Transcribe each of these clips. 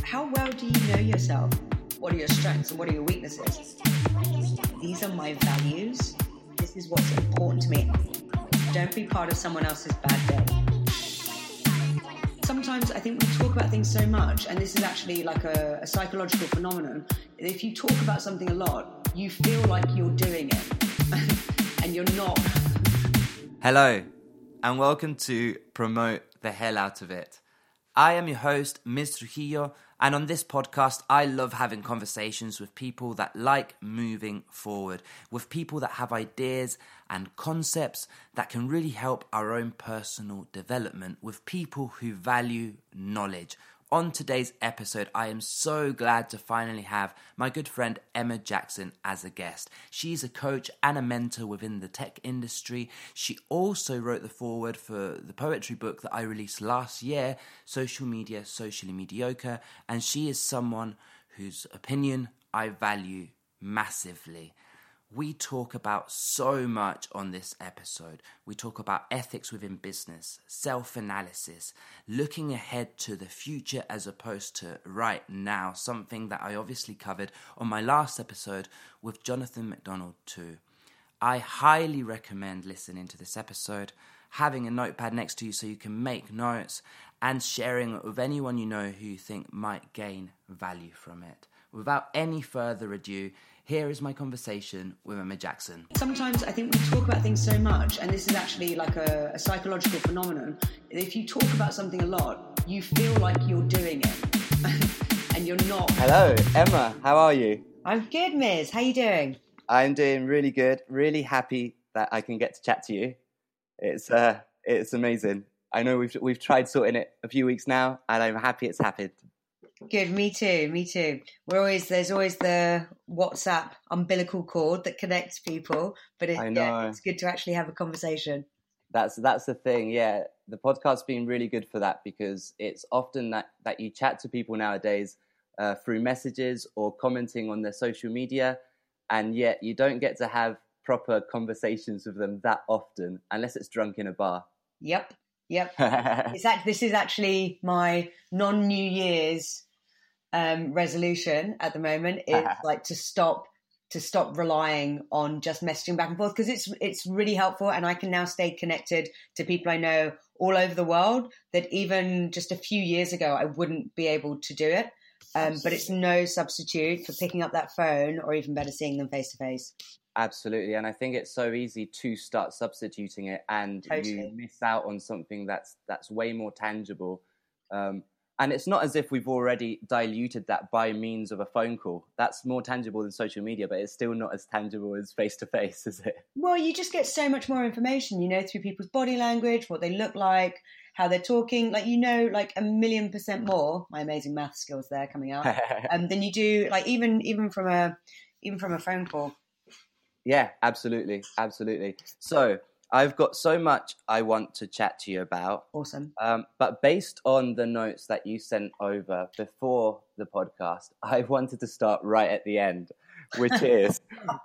How well do you know yourself? What are your strengths and what are your weaknesses? These are my values. This is what's important to me. Don't be part of someone else's bad day. Sometimes I think we talk about things so much, and this is actually like a psychological phenomenon. If you talk about something a lot, you feel like you're doing it, and you're not. Hello, and welcome to Promote the Hell Out of It. I am your host, Ms. Trujillo, and on this podcast, I love having conversations with people that like moving forward, with people that have ideas and concepts that can really help our own personal development, with people who value knowledge. On today's episode, I am so glad to finally have my good friend Emma Jackson as a guest. She's a coach and a mentor within the tech industry. She also wrote the foreword for the poetry book that I released last year, Social Media, Socially Mediocre, and she is someone whose opinion I value massively. We talk about so much on this episode. We talk about ethics within business, self-analysis, looking ahead to the future as opposed to right now, something that I obviously covered on my last episode with Jonathan McDonald too. I highly recommend listening to this episode, having a notepad next to you so you can make notes, and sharing it with anyone you know who you think might gain value from it. Without any further ado, here is my conversation with Emma Jackson. Sometimes I think we talk about things so much, and this is actually like a psychological phenomenon. If you talk about something a lot, you feel like you're doing it, and you're not. Hello, Emma. How are you? I'm good, Miz. How you doing? I'm doing really good. Really happy that I can get to chat to you. It's amazing. I know we've tried sorting it a few weeks now, and I'm happy it's happened. Good, me too. There's always the WhatsApp umbilical cord that connects people, but it's good to actually have a conversation. That's the thing, yeah. The podcast's been really good for that because it's often that you chat to people nowadays through messages or commenting on their social media, and yet you don't get to have proper conversations with them that often unless it's drunk in a bar. Yep. This is actually my non-New Year's resolution at the moment. It's like to stop relying on just messaging back and forth, because it's really helpful, and I can now stay connected to people I know all over the world that even just a few years ago I wouldn't be able to do it. But it's no substitute for picking up that phone, or even better, seeing them face to face. Absolutely, and I think it's so easy to start substituting it, and totally. You miss out on something that's way more tangible. And it's not as if we've already diluted that by means of a phone call. That's more tangible than social media, but it's still not as tangible as face-to-face, is it? Well, you just get so much more information, through people's body language, what they look like, how they're talking, like 1,000,000% more, my amazing math skills there coming out, than you do, even from a phone call. Yeah, absolutely. So I've got so much I want to chat to you about. Awesome. But based on the notes that you sent over before the podcast, I wanted to start right at the end, which is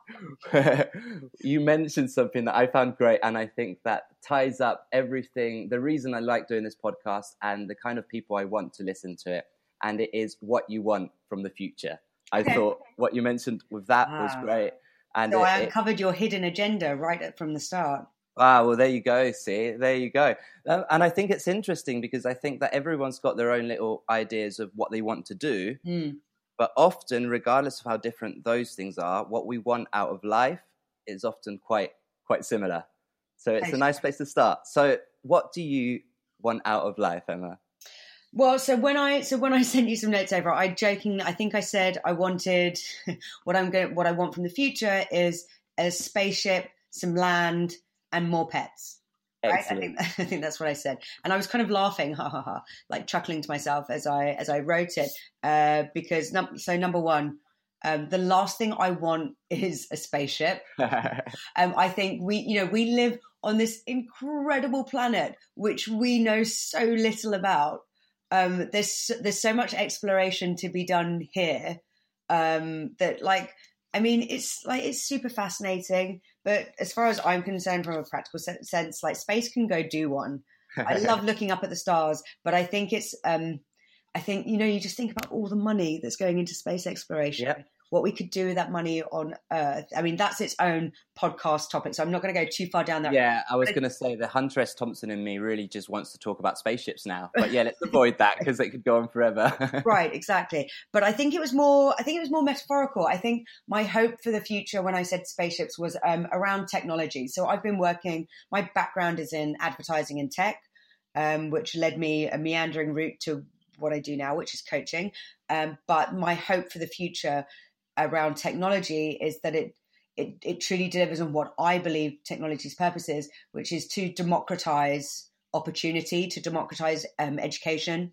you mentioned something that I found great, and I think that ties up everything, the reason I like doing this podcast and the kind of people I want to listen to it, and it is what you want from the future. I thought what you mentioned with that was great. And so I uncovered your hidden agenda right from the start. Wow, well, there you go. See, there you go. And I think it's interesting because I think that everyone's got their own little ideas of what they want to do. But often, regardless of how different those things are, what we want out of life is often quite similar. So it's a nice place to start. So what do you want out of life, Emma? Well, so when I sent you some notes over, I think I said I wanted what I want from the future is a spaceship, some land, and more pets. Right? I think that's what I said, and I was kind of laughing, like chuckling to myself as I wrote it, because number one, the last thing I want is a spaceship. I think we live on this incredible planet which we know so little about. There's so much exploration to be done here that it's super fascinating. But as far as I'm concerned, from a practical sense, like space can go do one. I love looking up at the stars, but I think it's I think, you just think about all the money that's going into space exploration. Yep. What we could do with that money on Earth. I mean, that's its own podcast topic, so I'm not going to go too far down that. Yeah, I was going to say the Hunter S. Thompson in me really just wants to talk about spaceships now. But yeah, let's avoid that because it could go on forever. Right, exactly. But I think it was more metaphorical. I think my hope for the future when I said spaceships was around technology. So I've been my background is in advertising and tech, which led me a meandering route to what I do now, which is coaching. But my hope for the future around technology is that it truly delivers on what I believe technology's purpose is, which is to democratize opportunity, to democratize education,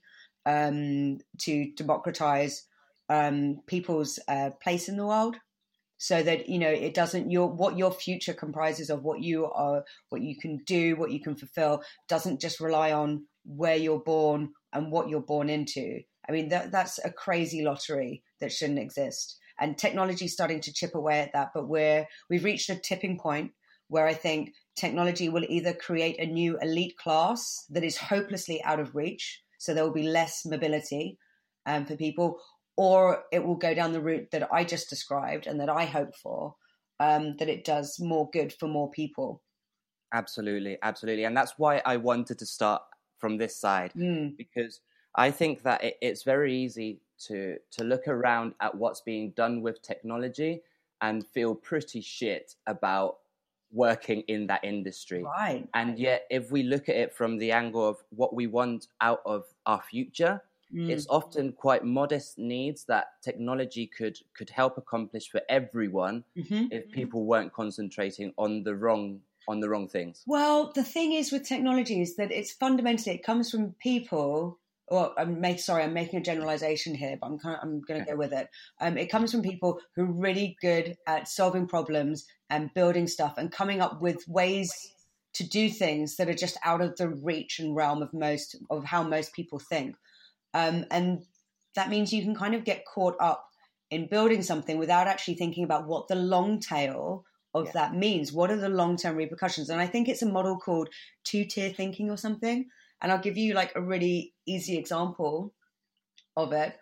to democratize people's place in the world, so that it doesn't what your future comprises of, what you can do, what you can fulfill, doesn't just rely on where you're born and what you're born into. I mean, that's a crazy lottery that shouldn't exist. And technology is starting to chip away at that, but we've reached a tipping point where I think technology will either create a new elite class that is hopelessly out of reach, so there will be less mobility for people, or it will go down the route that I just described and that I hope for, that it does more good for more people. Absolutely, absolutely. And that's why I wanted to start from this side, because I think that it's very easy to look around at what's being done with technology and feel pretty shit about working in that industry. Right. And yet, if we look at it from the angle of what we want out of our future, it's often quite modest needs that technology could help accomplish for everyone if people weren't concentrating on the wrong things. Well, the thing is with technology is that it's fundamentally, it comes from people. Well, I'm making a generalization here, but I'm going to go with it. It comes from people who are really good at solving problems and building stuff and coming up with ways to do things that are just out of the reach and realm of how most people think. And that means you can kind of get caught up in building something without actually thinking about what the long tail of that means. What are the long-term repercussions? And I think it's a model called two-tier thinking or something. And I'll give you like a really easy example of it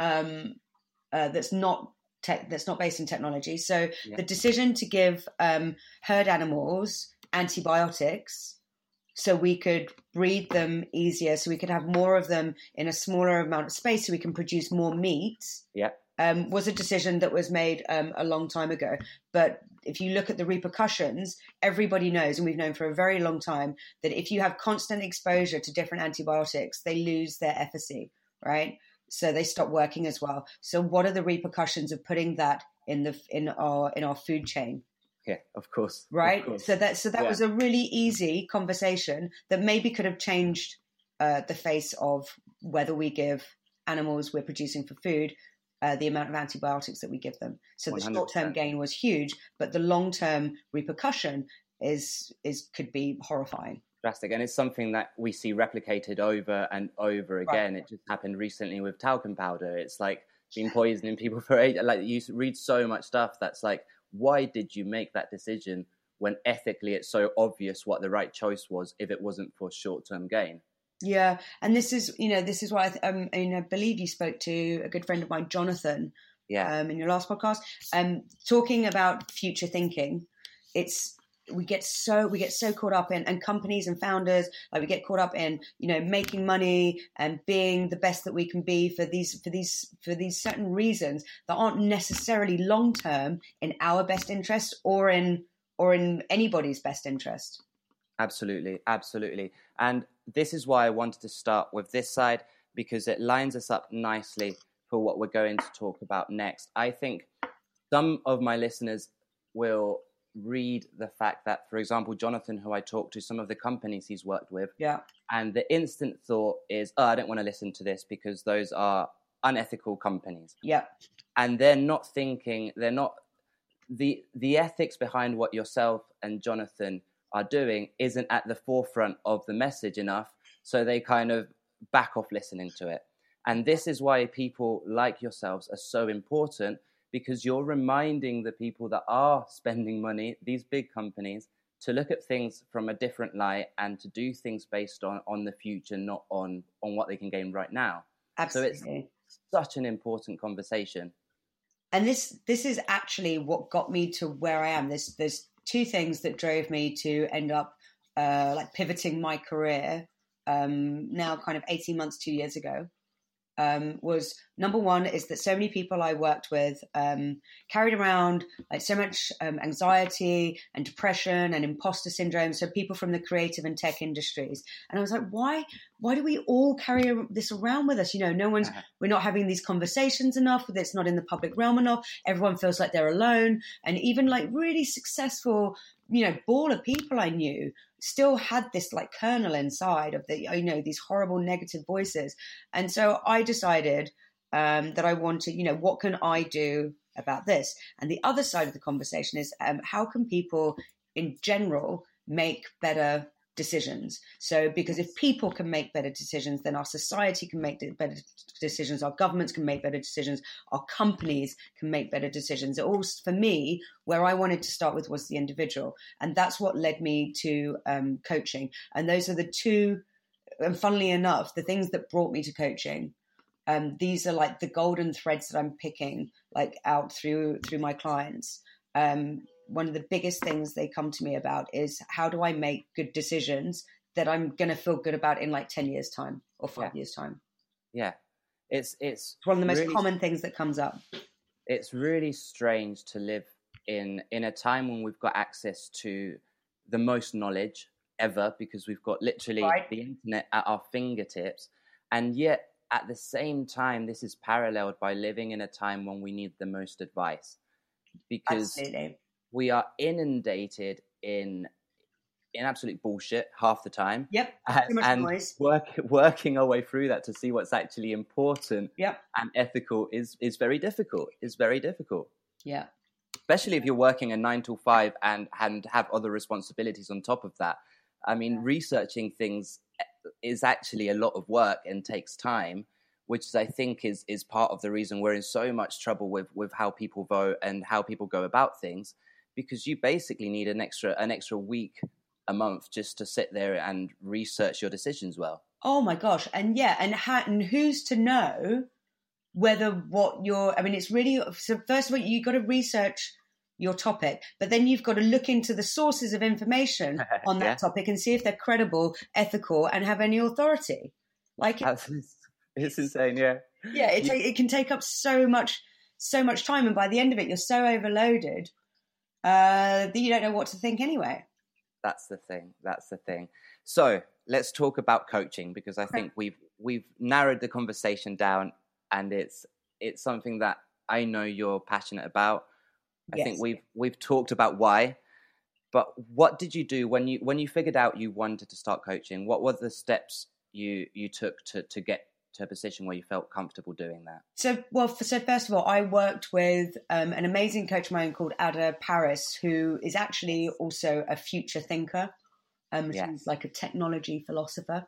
that's not based in technology. So the decision to give herd animals antibiotics so we could breed them easier, so we could have more of them in a smaller amount of space, so we can produce more meat. Was a decision that was made a long time ago. But if you look at the repercussions, everybody knows, and we've known for a very long time, that if you have constant exposure to different antibiotics, they lose their efficacy, right? So they stop working as well. So what are the repercussions of putting that in our food chain? Yeah, of course. Right. Of course. So that was a really easy conversation that maybe could have changed the face of whether we give animals we're producing for food the amount of antibiotics that we give them. So the 100%. short-term gain was huge, but the long-term repercussion could be horrifying. Drastic, and it's something that we see replicated over and over again. Right. It just happened recently with talcum powder. It's like been poisoning people for age. Like you read so much stuff that's like, why did you make that decision when ethically it's so obvious what the right choice was if it wasn't for short-term gain? Yeah, and this is why I believe you spoke to a good friend of mine, Jonathan, in your last podcast, talking about future thinking. We get so caught up in, and companies and founders, like we get caught up in, making money and being the best that we can be for these certain reasons that aren't necessarily long term in our best interest or in anybody's best interest. Absolutely, absolutely. And this is why I wanted to start with this side, because it lines us up nicely for what we're going to talk about next. I think some of my listeners will read the fact that, for example, Jonathan, who I talked to, some of the companies he's worked with, and the instant thought is, I don't want to listen to this because those are unethical companies. Yeah. And they're not the ethics behind what yourself and Jonathan are doing isn't at the forefront of the message enough, so they kind of back off listening to it. And this is why people like yourselves are so important, because you're reminding the people that are spending money, these big companies, to look at things from a different light and to do things based on the future, not on what they can gain right now. Absolutely. So it's such an important conversation. And this is actually what got me to where I am. There's two things that drove me to end up like pivoting my career now kind of 18 months, 2 years ago. Was number one is that so many people I worked with carried around like so much anxiety and depression and imposter syndrome. So people from the creative and tech industries, and I was like, why do we all carry this around with us? You know, we're not having these conversations enough. It's not in the public realm enough. Everyone feels like they're alone, and even like really successful, you know, baller people I knew still had this like kernel inside of the, you know, these horrible negative voices. And so I decided that I wanted, you know, what can I do about this? And the other side of the conversation is how can people in general make better decisions? So because if people can make better decisions, then our society can make better decisions, our governments can make better decisions, our companies can make better decisions. It all, for me, where I wanted to start with was the individual, and that's what led me to coaching. And those are the two, and funnily enough, the things that brought me to coaching. These are like the golden threads that I'm picking like out through my clients. One of the biggest things they come to me about is how do I make good decisions that I'm going to feel good about in like 10 years time or 5 years time. Yeah. It's one of the most really common things that comes up. It's really strange to live in a time when we've got access to the most knowledge ever, because we've got literally the internet at our fingertips. And yet at the same time, this is paralleled by living in a time when we need the most advice, because we are inundated in absolute bullshit half the time. Yep. And working our way through that to see what's actually important and ethical is very difficult. It's very difficult. Yeah. Especially if you're working a 9 to 5 and have other responsibilities on top of that. I mean, researching things is actually a lot of work and takes time, which I think is part of the reason we're in so much trouble with how people vote and how people go about things, because you basically need an extra week a month just to sit there and research your decisions well. Oh my gosh. And and who's to know whether what you're, I mean, it's really, so first of all, you've got to research your topic, but then you've got to look into the sources of information on that topic and see if they're credible, ethical, and have any authority. Like it's insane. Yeah. Yeah. It can take up so much time. And by the end of it, you're so overloaded that you don't know what to think anyway. That's the thing. So let's talk about coaching, because I think we've narrowed the conversation down, and it's something that I know you're passionate about. I think we've talked about why, but what did you do when you figured out you wanted to start coaching? What were the steps you took to get to a position where you felt comfortable doing that? So first of all, I worked with an amazing coach of mine called Ada Paris, who is actually also a future thinker. She's like a technology philosopher.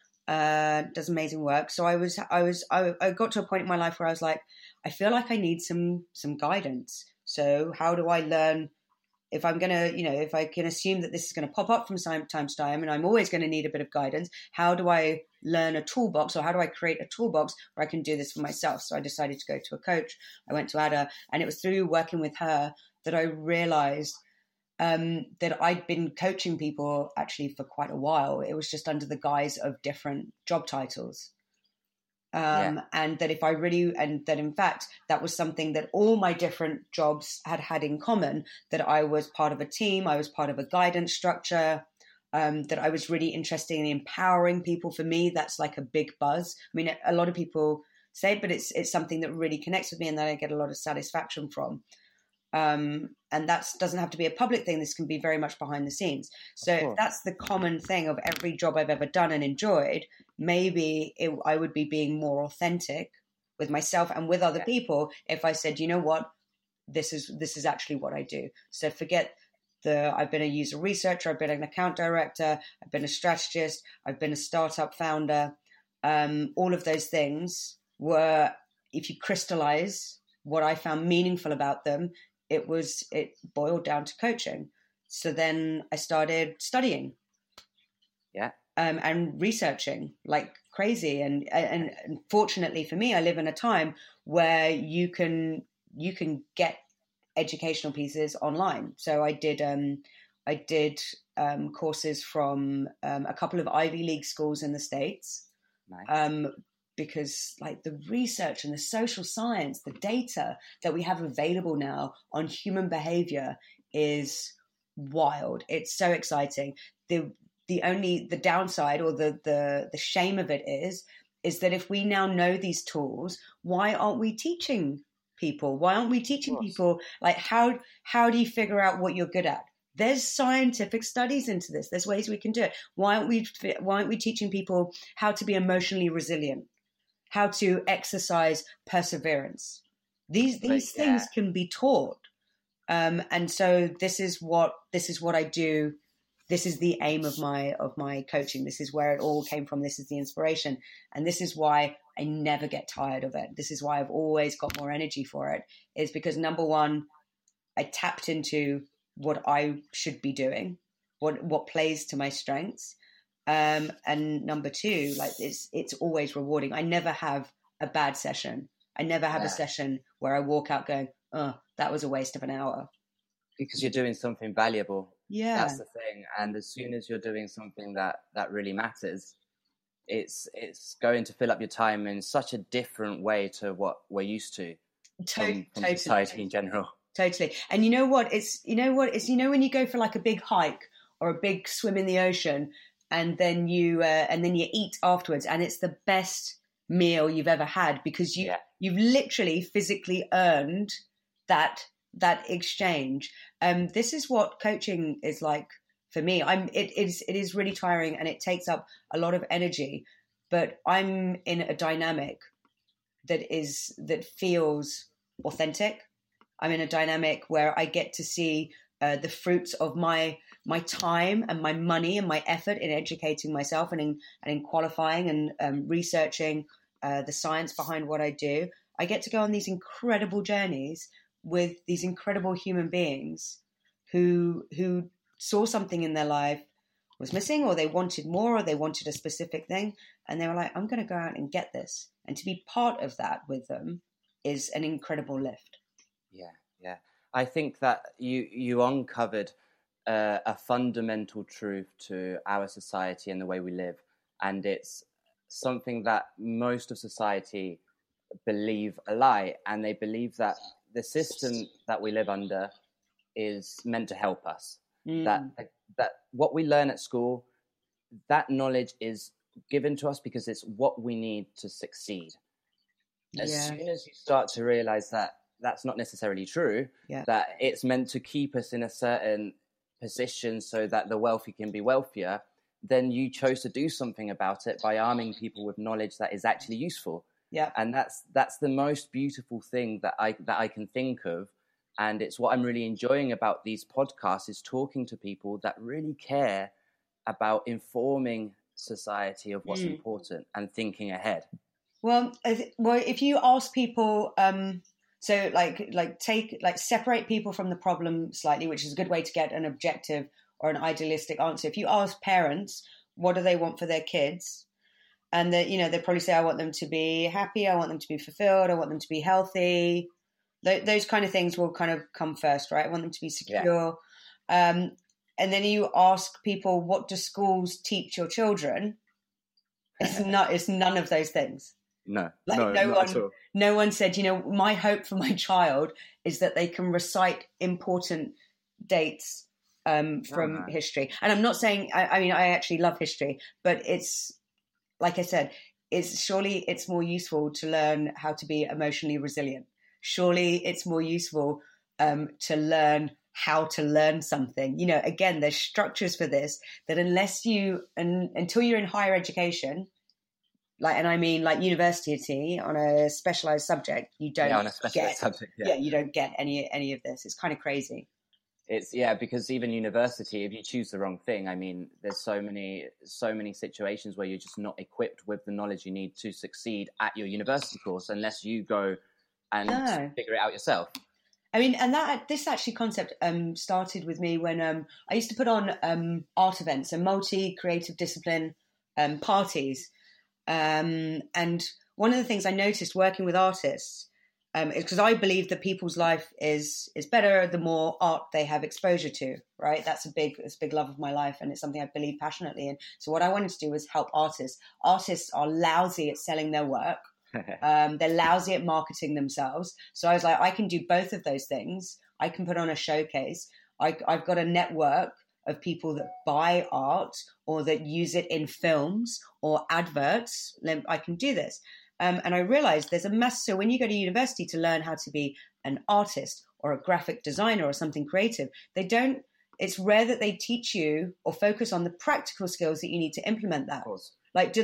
Does amazing work. So I got to a point in my life where I was like, I feel like I need some guidance. So how do I learn, if I'm going to, if I can assume that this is going to pop up from time to time and I'm always going to need a bit of guidance, how do I learn a toolbox, or how do I create a toolbox where I can do this for myself? So I decided to go to a coach. I went to Ada, and it was through working with her that I realized that I'd been coaching people actually for quite a while. It was just under the guise of different job titles. And that in fact, that was something that all my different jobs had in common, that I was part of a team, I was part of a guidance structure, that I was really interested in empowering people. For me, that's like a big buzz. I mean, a lot of people say, but it's something that really connects with me and that I get a lot of satisfaction from. And that doesn't have to be a public thing. This can be very much behind the scenes. So if that's the common thing of every job I've ever done and enjoyed, maybe I would be being more authentic with myself and with other people if I said, you know what, this is actually what I do. So forget I've been a user researcher, I've been an account director, I've been a strategist, I've been a startup founder. All of those things were, if you crystallize what I found meaningful about them, it boiled down to coaching. So then I started studying. And researching, like crazy. And fortunately for me, I live in a time where you can get educational pieces online. So I did courses from a couple of Ivy League schools in the States. Nice. Because like the research and the social science, the data that we have available now on human behavior is wild. It's so exciting. The downside or the shame of it is that if we now know these tools, why aren't we teaching people? Why aren't we teaching people like how do you figure out what you're good at? There's scientific studies into this. There's ways we can do it. Why aren't we teaching people how to be emotionally resilient? How to exercise perseverance? These things can be taught. And so this is what I do. This is the aim of my coaching. This is where it all came from. This is the inspiration. And this is why I never get tired of it. This is why I've always got more energy for it, is because number one, I tapped into what I should be doing, what plays to my strengths. And number two, like it's always rewarding. I never have a bad session. I never have a session where I walk out going, oh, that was a waste of an hour. Because you're doing something valuable. Yeah. That's the thing. And as soon as you're doing something that really matters, it's going to fill up your time in such a different way to what we're used to from society in general. Totally. And you know what? It's when you go for like a big hike or a big swim in the ocean, and then you eat afterwards, and it's the best meal you've ever had because you've literally physically earned that exchange. This is what coaching is like for me. It is really tiring and it takes up a lot of energy, but I'm in a dynamic that feels authentic. I'm in a dynamic where I get to see the fruits of my time and my money and my effort in educating myself and in qualifying and researching the science behind what I do. I get to go on these incredible journeys with these incredible human beings who saw something in their life was missing, or they wanted more, or they wanted a specific thing, and they were like, I'm going to go out and get this. And to be part of that with them is an incredible lift. Yeah. I think that you uncovered a fundamental truth to our society and the way we live, and it's something that most of society believe a lie, and they believe that the system that we live under is meant to help us. That what we learn at school, that knowledge is given to us because it's what we need to succeed. As soon as you start to realize that that's not necessarily true, that it's meant to keep us in a certain position so that the wealthy can be wealthier, then you chose to do something about it by arming people with knowledge that is actually useful. Yeah. And that's the most beautiful thing that I can think of. And it's what I'm really enjoying about these podcasts, is talking to people that really care about informing society of what's important and thinking ahead. Well, if you ask people, so separate people from the problem slightly, which is a good way to get an objective or an idealistic answer. If you ask parents, what do they want for their kids? And they probably say, I want them to be happy. I want them to be fulfilled. I want them to be healthy. Those kind of things will kind of come first, right? I want them to be secure. Yeah. And then you ask people, what do schools teach your children? It's none of those things. No, no one said, my hope for my child is that they can recite important dates from history. And I'm not saying, I actually love history, but it's, like I said, surely it's more useful to learn how to be emotionally resilient. Surely it's more useful to learn how to learn something. Again, there's structures for this that until you're in higher education, like university on a specialized subject, you don't you don't get any of this. It's kind of crazy. It's because even university, if you choose the wrong thing, there's so many situations where you're just not equipped with the knowledge you need to succeed at your university course unless you go and figure it out yourself. And this actually concept started with me when I used to put on art events and multi-creative discipline parties. And one of the things I noticed working with artists is because I believe that people's life is better the more art they have exposure to, right? That's a big love of my life, and it's something I believe passionately in. So what I wanted to do was help artists. Artists are lousy at selling their work. They're lousy at marketing themselves. So I was like, I can do both of those things. I can put on a showcase. I've got a network of people that buy art or that use it in films or adverts. I can do this. And I realized there's a mess. So when you go to university to learn how to be an artist or a graphic designer or something creative, it's rare that they teach you or focus on the practical skills that you need to implement that. Of course. Like,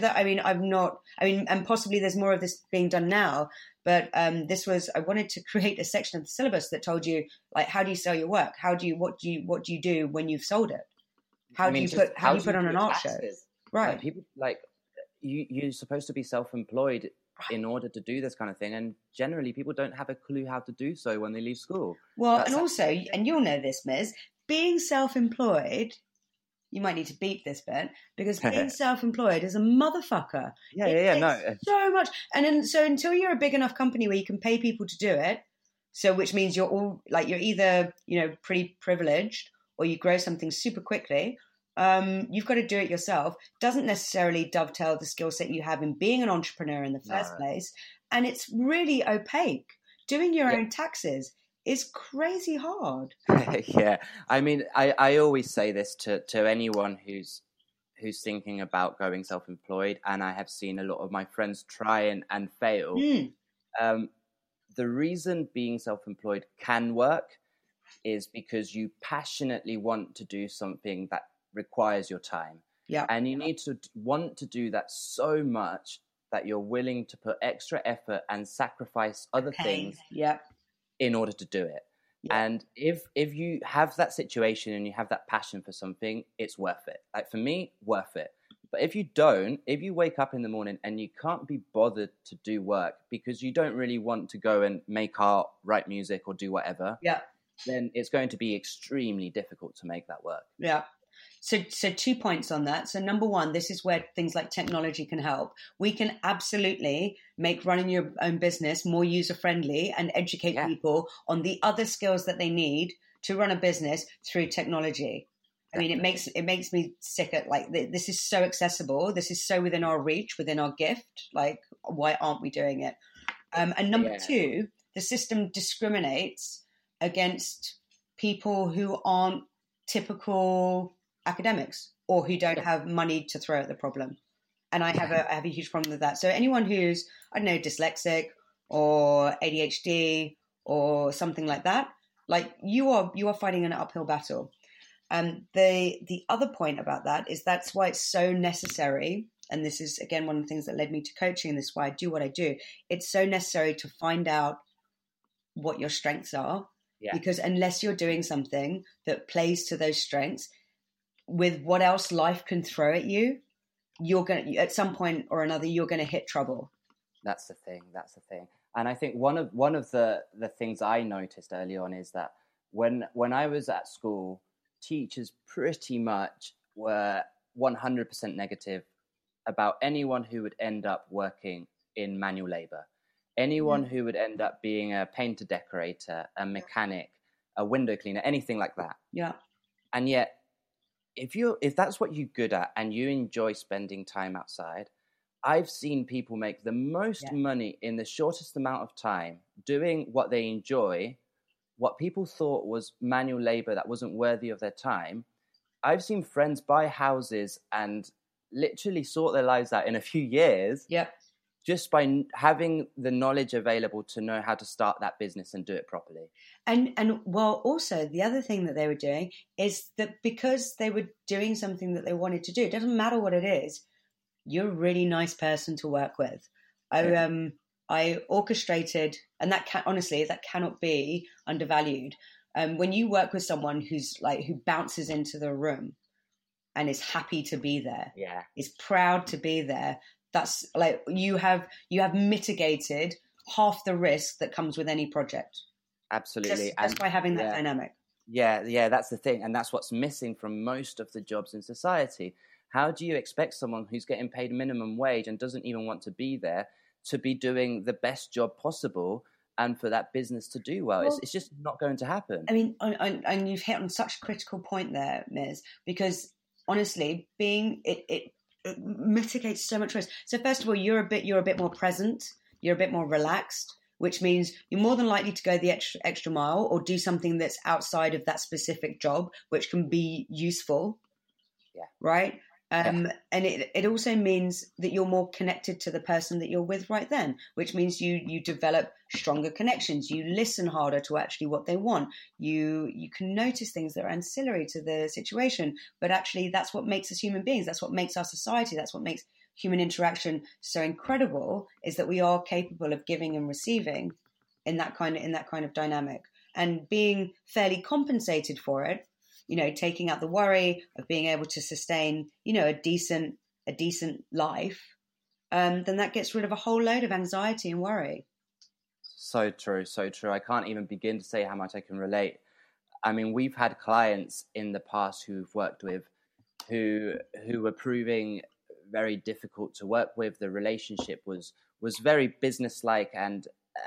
and possibly there's more of this being done now, but I wanted to create a section of the syllabus that told you, like, how do you sell your work? What do you do when you've sold it? How do you put on an art show? Right. Like, people, like, you're supposed to be self-employed in order to do this kind of thing, and generally people don't have a clue how to do so when they leave school. Well, and you'll know this, Miz, being self-employed, you might need to beep this bit, because being self-employed is a motherfucker. No. So much. So until you're a big enough company where you can pay people to do it, so which means you're either, pretty privileged or you grow something super quickly, you've got to do it yourself. Doesn't necessarily dovetail the skill set you have in being an entrepreneur in the first place. And it's really opaque. Doing your own taxes is crazy hard. Yeah. I mean, I always say this to anyone who's thinking about going self-employed, and I have seen a lot of my friends try and fail. The reason being self-employed can work is because you passionately want to do something that requires your time. Yeah. And you need to want to do that so much that you're willing to put extra effort and sacrifice other things in order to do it. Yeah. And if you have that situation and you have that passion for something, it's worth it. Like, for me, worth it. But if you don't, if you wake up in the morning and you can't be bothered to do work because you don't really want to go and make art, write music, or do whatever, then it's going to be extremely difficult to make that work. Yeah. So 2 points on that. So number one, this is where things like technology can help. We can absolutely make running your own business more user-friendly and educate people on the other skills that they need to run a business through technology. I mean, it makes me sick at, like, this is so accessible. This is so within our reach, within our gift. Like, why aren't we doing it? And number two, the system discriminates against people who aren't typical academics or who don't have money to throw at the problem. And I have a huge problem with that. So anyone who's, I don't know, dyslexic or ADHD or something like that, like, you are fighting an uphill battle. The other point about that is that's why it's so necessary. And this is, again, one of the things that led me to coaching, and this is why I do what I do. It's so necessary to find out what your strengths are, because unless you're doing something that plays to those strengths with what else life can throw at you, you're going to, at some point or another, you're going to hit trouble. That's the thing. And I think one of the things I noticed early on is that when I was at school, teachers pretty much were 100% negative about anyone who would end up working in manual labor, anyone who would end up being a painter decorator, a mechanic, a window cleaner, anything like that. Yeah. And yet, if that's what you're good at and you enjoy spending time outside, I've seen people make the most money in the shortest amount of time doing what they enjoy. What people thought was manual labor that wasn't worthy of their time. I've seen friends buy houses and literally sort their lives out in a few years just by having the knowledge available to know how to start that business and do it properly. And well, also the other thing that they were doing is that because they were doing something that they wanted to do, it doesn't matter what it is, you're a really nice person to work with. I orchestrated, and that cannot be undervalued. When you work with someone who bounces into the room and is happy to be there, is proud to be there, that's like you have mitigated half the risk that comes with any project. Absolutely, just by having that dynamic. Yeah, that's the thing, and that's what's missing from most of the jobs in society. How do you expect someone who's getting paid minimum wage and doesn't even want to be there to be doing the best job possible and for that business to do well? It's just not going to happen. I mean, and you've hit on such a critical point there, Miz, because honestly, it mitigates so much risk. So first of all, you're a bit more present, you're a bit more relaxed, which means you're more than likely to go the extra mile or do something that's outside of that specific job, which can be useful. Yeah. Right. And it also means that you're more connected to the person that you're with right then, which means you develop stronger connections. You listen harder to actually what they want. You can notice things that are ancillary to the situation, but actually that's what makes us human beings. That's what makes our society. That's what makes human interaction so incredible, is that we are capable of giving and receiving in that kind of dynamic, and being fairly compensated for it. Taking out the worry of being able to sustain, a decent life, then that gets rid of a whole load of anxiety and worry. So true, so true. I can't even begin to say how much I can relate. I mean, we've had clients in the past who've worked with who were proving very difficult to work with. The relationship was very businesslike and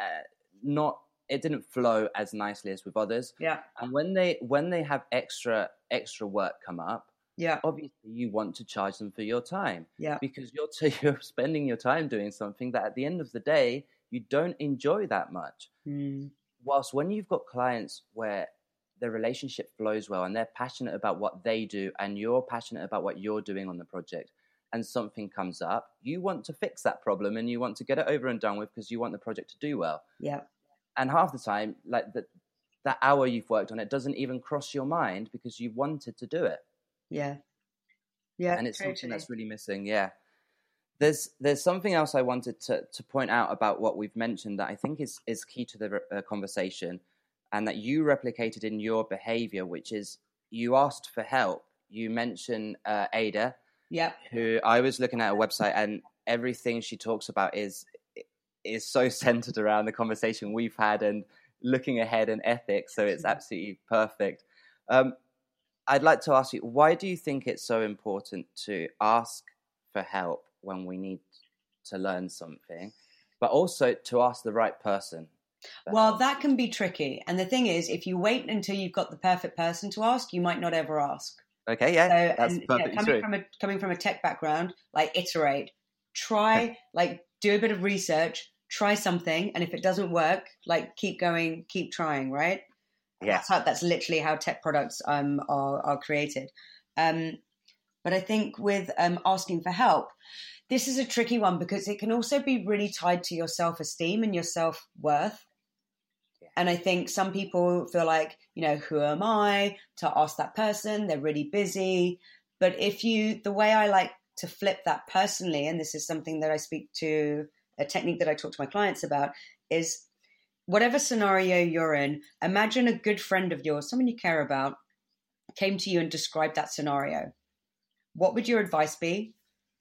it didn't flow as nicely as with others. Yeah. And when they have extra work come up, yeah, obviously you want to charge them for your time. Yeah. Because you're spending your time doing something that at the end of the day you don't enjoy that much. Whilst when you've got clients where the relationship flows well and they're passionate about what they do and you're passionate about what you're doing on the project, and something comes up, you want to fix that problem and you want to get it over and done with because you want the project to do well. Yeah. And half the time, like that hour you've worked on it doesn't even cross your mind because you wanted to do it. Yeah. Yeah. And it's something that's really missing. Yeah. There's something else I wanted to point out about what we've mentioned that I think is key to the conversation, and that you replicated in your behavior, which is you asked for help. You mentioned Ada, who I was looking at a website, and everything she talks about is so centered around the conversation we've had and looking ahead and ethics. So it's absolutely perfect. I'd like to ask you, why do you think it's so important to ask for help when we need to learn something, but also to ask the right person? Well, that can be tricky. And the thing is, if you wait until you've got the perfect person to ask, you might not ever ask. Okay, yeah, so, that's perfectly true. Coming from a tech background, iterate, try, do a bit of research, try something, and if it doesn't work, keep going, keep trying, right? Yeah. That's literally how tech products are created. But I think with asking for help, this is a tricky one because it can also be really tied to your self-esteem and your self-worth. Yeah. And I think some people feel like, who am I to ask that person? They're really busy. But the way I like to flip that personally, and this is something that I speak to, a technique that I talk to my clients about, is whatever scenario you're in, imagine a good friend of yours, someone you care about, came to you and described that scenario. What would your advice be?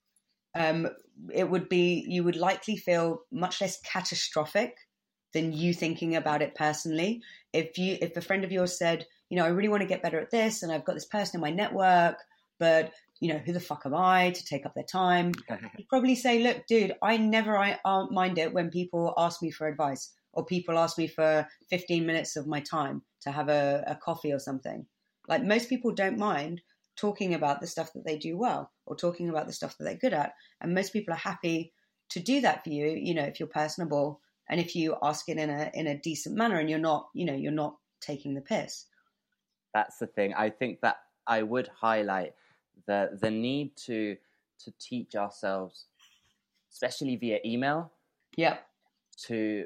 It would be, you would likely feel much less catastrophic than you thinking about it personally. If a friend of yours said, I really want to get better at this, and I've got this person in my network, but who the fuck am I to take up their time? You'd probably say, look, dude, I mind it when people ask me for advice, or people ask me for 15 minutes of my time to have a coffee or something. Most people don't mind talking about the stuff that they do well, or talking about the stuff that they're good at. And most people are happy to do that for you, if you're personable and if you ask it in a decent manner and you're not taking the piss. That's the thing. I think that I would highlight the need to teach ourselves, especially via email, to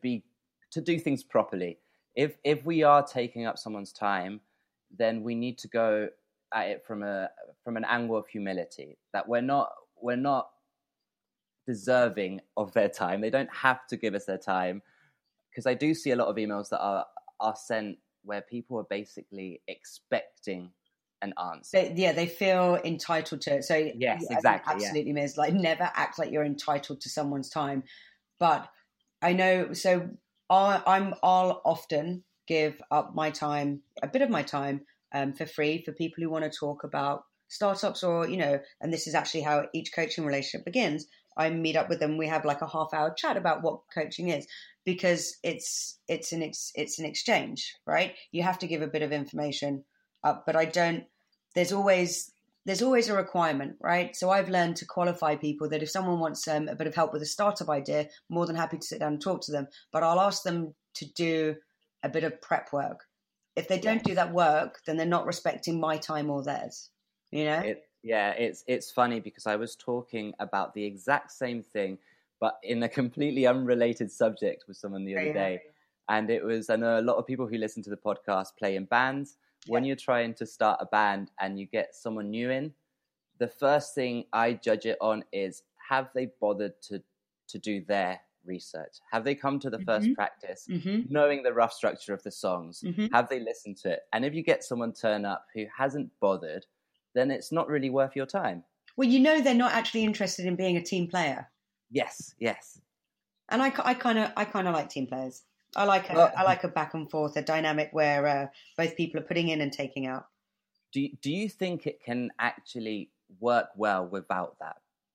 do things properly. If we are taking up someone's time, then we need to go at it from an angle of humility, that we're not deserving of their time. They don't have to give us their time, because I do see a lot of emails that are sent where people are basically expecting an answer. They feel entitled to it. So yes, exactly, absolutely, Miz. Never act like you're entitled to someone's time. But I know, so I'll often give up my time, a bit of my time, for free, for people who want to talk about startups or, and this is actually how each coaching relationship begins. I meet up with them. We have like a half-hour chat about what coaching is, because it's an exchange, right? You have to give a bit of information up, but there's always a requirement, right? So I've learned to qualify people that if someone wants a bit of help with a startup idea, more than happy to sit down and talk to them, but I'll ask them to do a bit of prep work. If they don't do that work, then they're not respecting my time or theirs, It's funny because I was talking about the exact same thing, but in a completely unrelated subject with someone the other day. And it was, I know a lot of people who listen to the podcast play in bands. When you're trying to start a band and you get someone new in, the first thing I judge it on is, have they bothered to do their research? Have they come to the first practice knowing the rough structure of the songs? Have they listened to it? And if you get someone turn up who hasn't bothered, then it's not really worth your time. Well, they're not actually interested in being a team player. Yes. And I kind of like team players. I like a back and forth, a dynamic where both people are putting in and taking out. Do you think it can actually work well without that?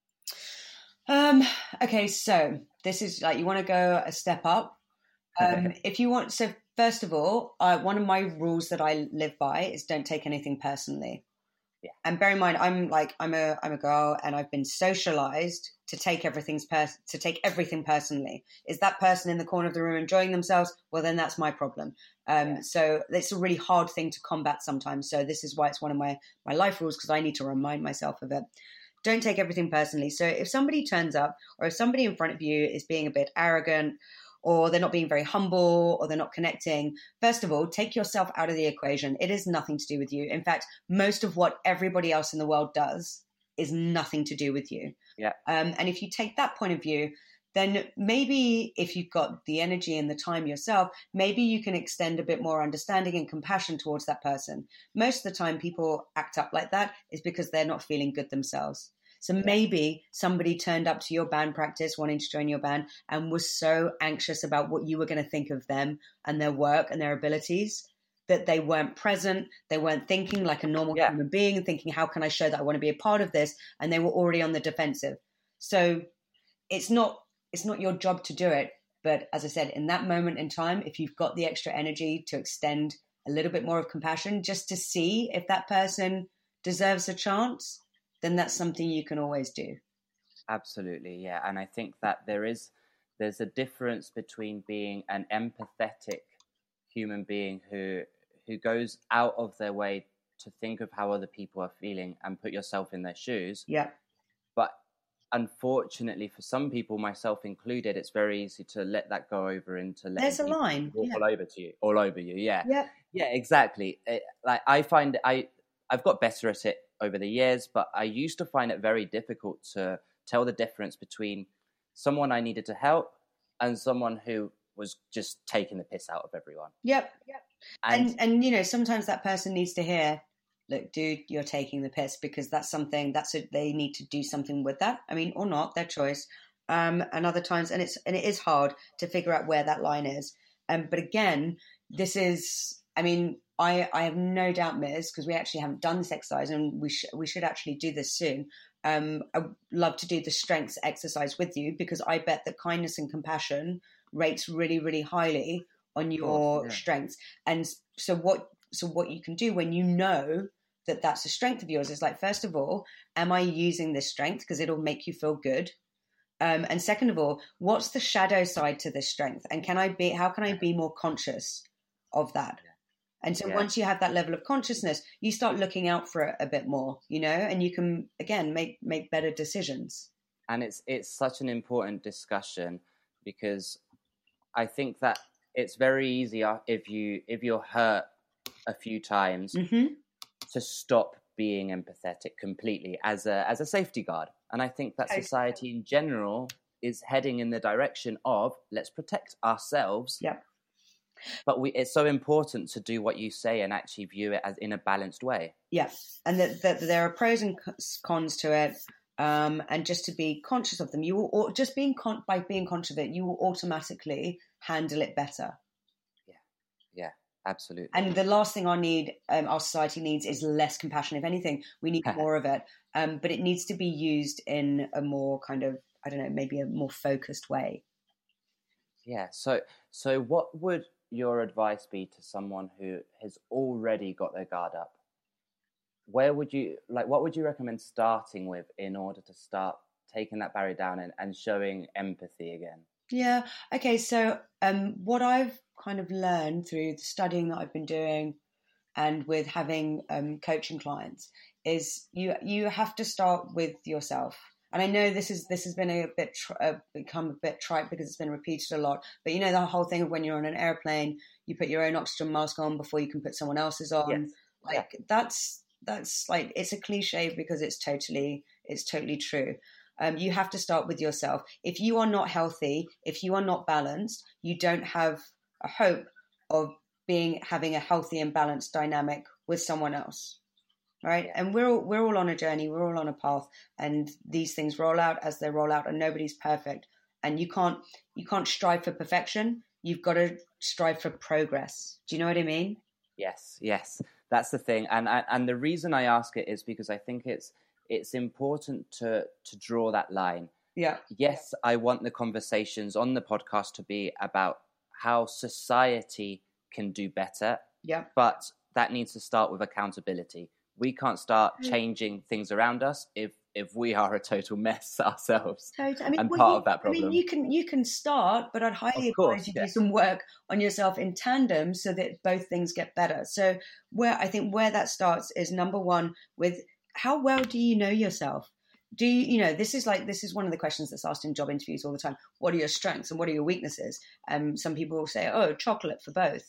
Okay, so this is like, you want to go a step up. If you want, so first of all, one of my rules that I live by is don't take anything personally. Yeah. And bear in mind, I'm a girl, and I've been socialized to take everything personally. Is that person in the corner of the room enjoying themselves? Well, then that's my problem. So it's a really hard thing to combat sometimes. So this is why it's one of my life rules, because I need to remind myself of it. Don't take everything personally. So if somebody turns up, or if somebody in front of you is being a bit arrogant, or they're not being very humble, or they're not connecting, first of all, take yourself out of the equation. It is nothing to do with you. In fact, most of what everybody else in the world does is nothing to do with you. Yeah. And if you take that point of view, then maybe if you've got the energy and the time yourself, maybe you can extend a bit more understanding and compassion towards that person. Most of the time people act up like that is because they're not feeling good themselves. So maybe somebody turned up to your band practice wanting to join your band and was so anxious about what you were going to think of them and their work and their abilities that they weren't present. They weren't thinking like a normal human being and thinking, how can I show that I want to be a part of this? And they were already on the defensive. So it's not your job to do it. But as I said, in that moment in time, if you've got the extra energy to extend a little bit more of compassion just to see if that person deserves a chance, then that's something you can always do. Absolutely, yeah. And I think that there's a difference between being an empathetic human being who goes out of their way to think of how other people are feeling and put yourself in their shoes. Yeah. But unfortunately, for some people, myself included, it's very easy to let that go over into there's a line all over you. Yeah. Yeah, exactly. I find I've got better at it over the years, but I used to find it very difficult to tell the difference between someone I needed to help and someone who was just taking the piss out of everyone. Yep. And sometimes that person needs to hear, look, dude, you're taking the piss, because that's something they need to do something with that. I mean, or not, their choice. And other times, and it is hard to figure out where that line is. But again, this is, I mean, I have no doubt, Miz, because we actually haven't done this exercise, and we should actually do this soon. I'd love to do the strengths exercise with you, because I bet that kindness and compassion rates really, really highly on your strengths. And so what you can do when you know that that's a strength of yours is like, first of all, am I using this strength because it'll make you feel good? And second of all, what's the shadow side to this strength? And how can I be more conscious of that? And so once you have that level of consciousness, you start looking out for it a bit more, and you can, again, make better decisions. And it's such an important discussion, because I think that it's very easy if you're hurt a few times to stop being empathetic completely as a safety guard. And I think that society in general is heading in the direction of, let's protect ourselves. Yeah. But it's so important to do what you say and actually view it as in a balanced way. Yeah, and that there are pros and cons to it, and just to be conscious of them. You will by being conscious of it, you will automatically handle it better. Yeah. Absolutely. And the last thing our society needs is less compassion. If anything, we need more of it. But it needs to be used in a more kind of, I don't know, maybe a more focused way. Yeah. So what would your advice be to someone who has already got their guard up? What would you recommend starting with in order to start taking that barrier down and showing empathy again? Yeah. Okay. So what I've kind of learned through the studying that I've been doing and with having coaching clients is you have to start with yourself. And I know this has been become a bit trite because it's been repeated a lot. But you know the whole thing of when you're on an airplane, you put your own oxygen mask on before you can put someone else's on. Yes. Like that's like, it's a cliche because it's totally true. You have to start with yourself. If you are not healthy, if you are not balanced, you don't have a hope of having a healthy and balanced dynamic with someone else. Right. And we're all on a journey. We're all on a path, and these things roll out as they roll out, and nobody's perfect. And you can't strive for perfection. You've got to strive for progress. Do you know what I mean? Yes. That's the thing. And the reason I ask it is because I think it's important to draw that line. Yeah. Yes, I want the conversations on the podcast to be about how society can do better. Yeah. But that needs to start with accountability. We can't start changing things around us if we are a total mess ourselves. Totally. I mean, part of that problem. I mean, you can start, but I'd highly advise you do some work on yourself in tandem so that both things get better. So where that starts is, number one, with how well do you know yourself? Do you this is one of the questions that's asked in job interviews all the time. What are your strengths and what are your weaknesses? Some people will say, oh, chocolate for both.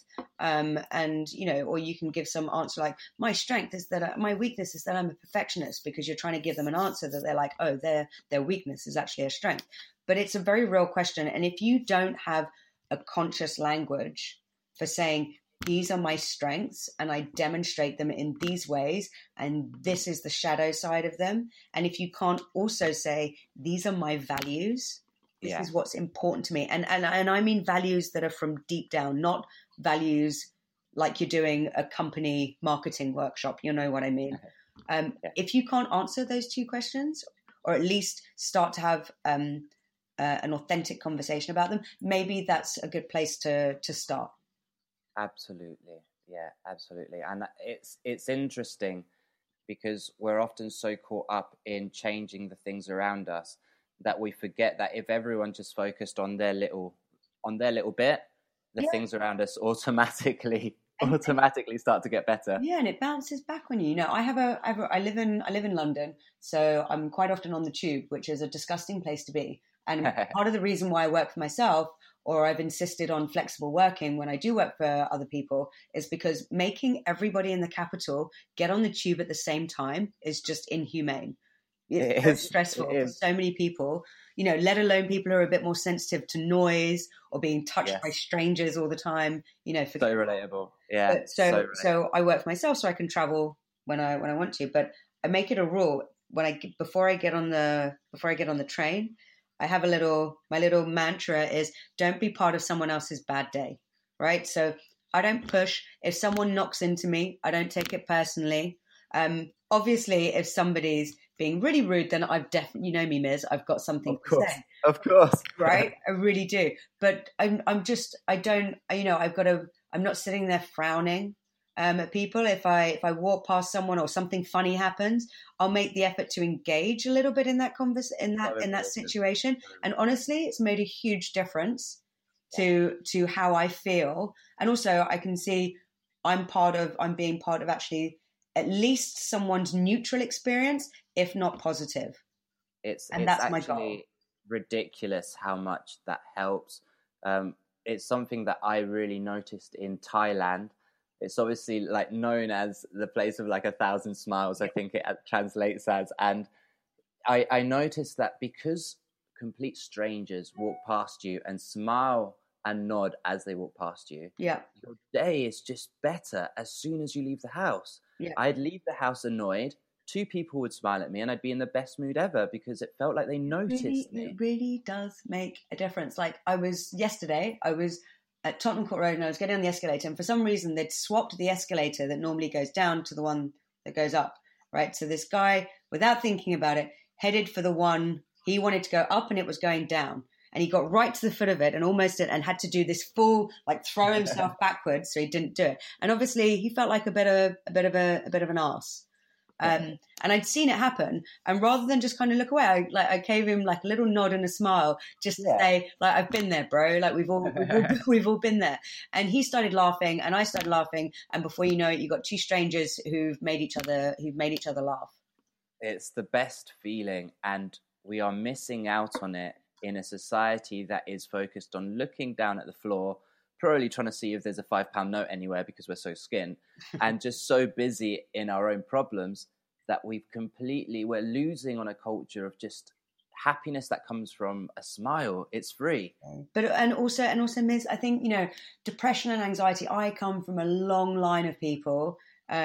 Or you can give some answer like, my strength is that my weakness is that I'm a perfectionist, because you're trying to give them an answer that they're like, oh, their weakness is actually a strength. But it's a very real question. And if you don't have a conscious language for saying, these are my strengths and I demonstrate them in these ways, and this is the shadow side of them. And if you can't also say, these are my values, this is what's important to me. And I mean values that are from deep down, not values like you're doing a company marketing workshop. You know what I mean? If you can't answer those two questions, or at least start to have an authentic conversation about them, maybe that's a good place to start. Absolutely. Yeah, absolutely. And it's interesting because we're often so caught up in changing the things around us that we forget that if everyone just focused on their little bit, the things around us automatically start to get better. Yeah, and it bounces back on you. I live in London, so I'm quite often on the tube, which is a disgusting place to be. And part of the reason why I work for myself, or I've insisted on flexible working when I do work for other people, is because making everybody in the capital get on the tube at the same time is just inhumane. It's stressful for so many people, let alone people who are a bit more sensitive to noise or being touched by strangers all the time. So relatable. Yeah. So I work for myself, so I can travel when I want to, but I make it a rule before I get on the train. I have my little mantra is, don't be part of someone else's bad day, right? So I don't push. If someone knocks into me, I don't take it personally. Obviously, if somebody's being really rude, then I've definitely, me, Miz, I've got something to say. Of course. Right? I really do. But I'm not sitting there frowning at people. If I walk past someone or something funny happens, I'll make the effort to engage a little bit in that in that situation. And honestly, it's made a huge difference to how I feel. And also I can see I'm being part of actually at least someone's neutral experience, if not positive. That's my goal. Ridiculous how much that helps. It's something that I really noticed in Thailand. It's obviously like known as the place of like 1,000 smiles, I think it translates as. And I noticed that because complete strangers walk past you and smile and nod as they walk past you, your day is just better as soon as you leave the house. Yeah. I'd leave the house annoyed. 2 people would smile at me and I'd be in the best mood ever because it felt like they noticed me. It really does make a difference. Like yesterday, I was at Tottenham Court Road, and I was getting on the escalator, and for some reason they'd swapped the escalator that normally goes down to the one that goes up, right? So this guy, without thinking about it, headed for the one he wanted to go up, and it was going down. And he got right to the foot of it and almost did, and had to do this full, like, throw himself backwards, so he didn't do it. And obviously he felt like a bit of an arse. And I'd seen it happen, and rather than just kind of look away, I gave him like a little nod and a smile, just to say, like, I've been there, bro. Like, we've all been there. And he started laughing, and I started laughing, and before you know it, you got two strangers who've made each other laugh. It's the best feeling, and we are missing out on it in a society that is focused on looking down at the floor, probably trying to see if there's a £5 note anywhere because we're so skinned, and just so busy in our own problems that we're losing on a culture of just happiness that comes from a smile. It's free. But and also Miss, I think, depression and anxiety, I come from a long line of people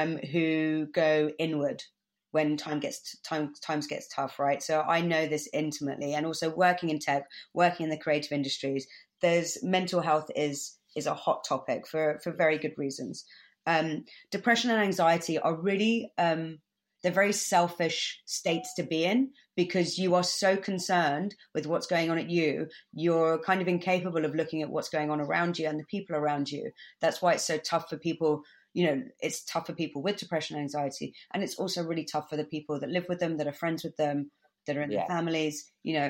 who go inward when times gets tough, right? So I know this intimately, and also working in tech, working in the creative industries, there's mental health is a hot topic for very good reasons. Depression and anxiety are really they're very selfish states to be in, because you are so concerned with what's going on at you, you're kind of incapable of looking at what's going on around you and the people around you. That's why it's so tough for people. It's tough for people with depression and anxiety, and it's also really tough for the people that live with them, that are friends with them, that are in their families.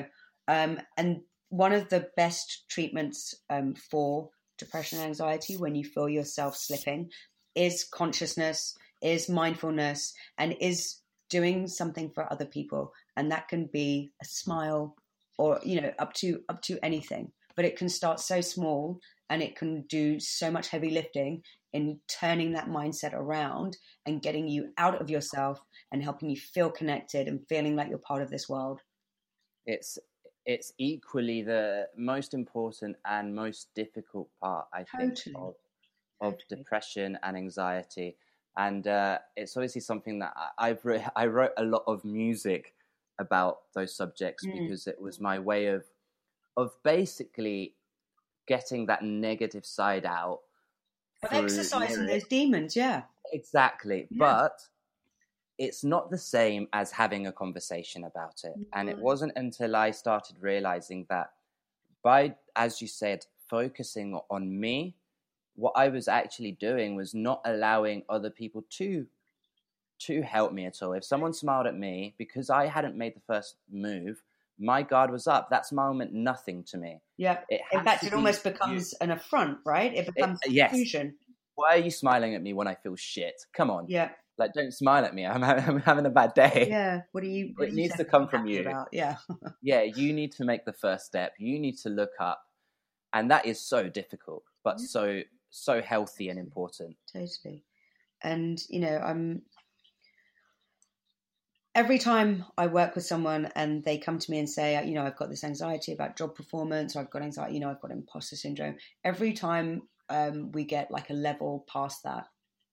And one of the best treatments for depression and anxiety, when you feel yourself slipping, is consciousness, is mindfulness, and is doing something for other people. And that can be a smile, or up to anything. But it can start so small, and it can do so much heavy lifting in turning that mindset around and getting you out of yourself and helping you feel connected and feeling like you're part of this world. It's equally the most important and most difficult part, I think, of depression and anxiety. And it's obviously something that I wrote a lot of music about those subjects, because it was my way of basically getting that negative side out. Of exercising those demons, yeah. Exactly. Yeah. But it's not the same as having a conversation about it. And it wasn't until I started realizing that by, as you said, focusing on me, what I was actually doing was not allowing other people to help me at all. If someone smiled at me, because I hadn't made the first move, my guard was up. That smile meant nothing to me. Yeah. In fact, it almost becomes an affront, right? It becomes confusion. Why are you smiling at me when I feel shit? Come on. Yeah. Like, don't smile at me. I'm having a bad day. Yeah. It needs to come from you. About? Yeah. Yeah. You need to make the first step. You need to look up. And that is so difficult, but so healthy and important. Totally. And, every time I work with someone and they come to me and say, I've got this anxiety about job performance, or I've got anxiety, I've got imposter syndrome. Every time we get like a level past that,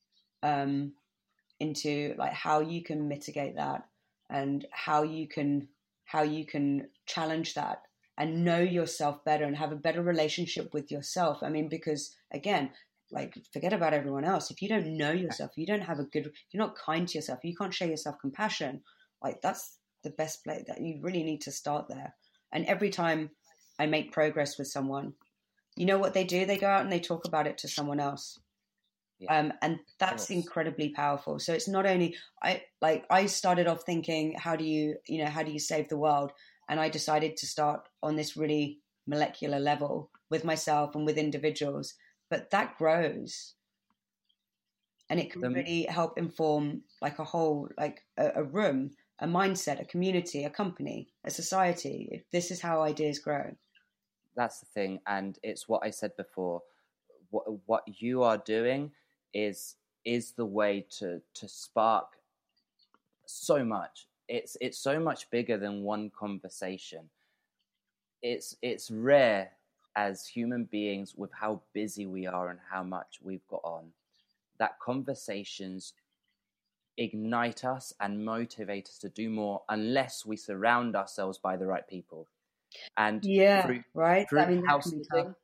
into like how you can mitigate that, and how you can challenge that and know yourself better and have a better relationship with yourself. I mean, because again, like, forget about everyone else. If you don't know yourself, you don't have if you're not kind to yourself, you can't show yourself compassion. Like, that's the best place. That you really need to start there. And every time I make progress with someone, you know what they do? They go out and they talk about it to someone else. Yeah. And that's incredibly powerful. So it's not only, I started off thinking, how do you save the world? And I decided to start on this really molecular level with myself and with individuals. But that grows, and it can really help inform like a whole, like a room, a mindset, a community, a company, a society. This is how ideas grow. That's the thing. And it's what I said before. What you are doing is the way to spark so much. It's so much bigger than one conversation. It's rare as human beings, with how busy we are and how much we've got on, that conversations ignite us and motivate us to do more, unless we surround ourselves by the right people. And through house sitting,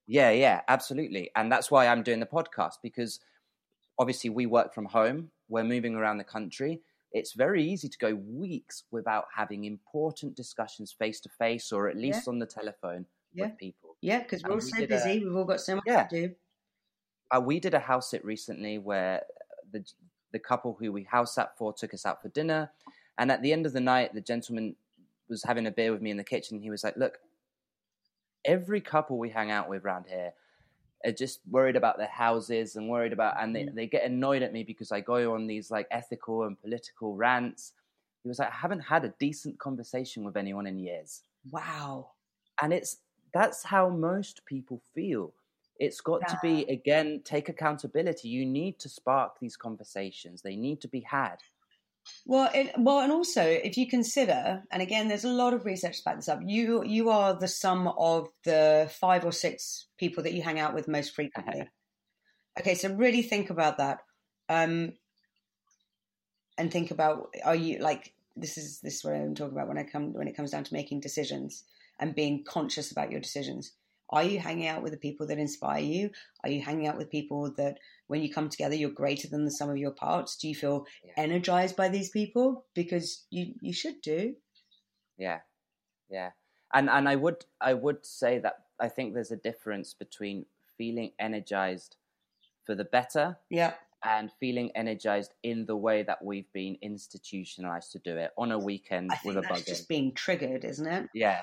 Yeah, absolutely. And that's why I'm doing the podcast, because obviously we work from home, we're moving around the country. It's very easy to go weeks without having important discussions face to face, or at least on the telephone with people. Yeah, because we're all so busy. We've all got so much to do. We did a house sit recently where the couple who we house sat for took us out for dinner. And at the end of the night, the gentleman was having a beer with me in the kitchen. He was like, look, every couple we hang out with around here are just worried about their houses and worried about, and they get annoyed at me because I go on these like ethical and political rants. He was like, I haven't had a decent conversation with anyone in years. Wow. And that's how most people feel. It's got to be, again, take accountability. You need to spark these conversations. They need to be had. Well, and also, if you consider, and again, there's a lot of research to back this up, you are the sum of the 5 or 6 people that you hang out with most frequently. Okay, so really think about that. And think about, are you like, this is what I'm talking about when it comes down to making decisions and being conscious about your decisions. Are you hanging out with the people that inspire you? Are you hanging out with people that when you come together, you're greater than the sum of your parts? Do you feel energized by these people? Because you should do. Yeah. And I would say that I think there's a difference between feeling energized for the better and feeling energized in the way that we've been institutionalized to do it on a weekend with a bug in. That's just being triggered, isn't it? Yeah.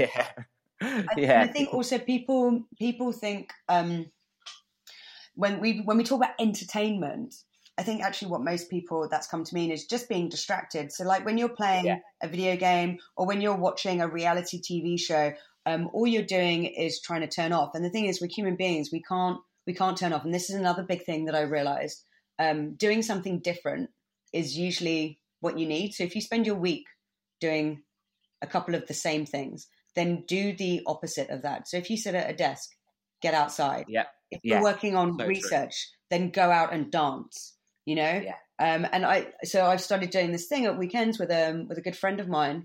I think also people think when we talk about entertainment, I think actually what most people that's come to mean is just being distracted. So like when you're playing a video game or when you're watching a reality TV show, all you're doing is trying to turn off. And the thing is, we're human beings, we can't turn off. And this is another big thing that I realized. Doing something different is usually what you need. So if you spend your week doing a couple of the same things, then do the opposite of that. So if you sit at a desk, get outside. If you're working on research, then go out and dance, you know? And I've started doing this thing at weekends with a good friend of mine,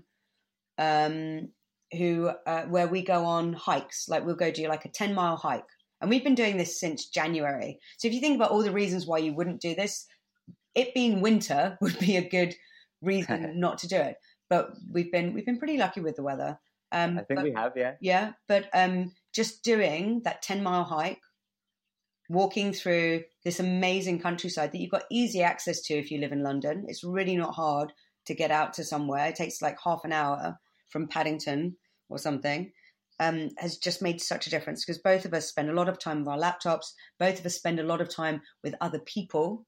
who where we go on hikes. Like we'll go do like a 10-mile hike. And we've been doing this since January. So if you think about all the reasons why you wouldn't do this, it being winter would be a good reason not to do it. But we've been pretty lucky with the weather. I think we have, Yeah, but just doing that 10-mile hike, walking through this amazing countryside that you've got easy access to if you live in London. It's really not hard to get out to somewhere. It takes like half an hour from Paddington or something, has just made such a difference because both of us spend a lot of time with our laptops. Both of us spend a lot of time with other people.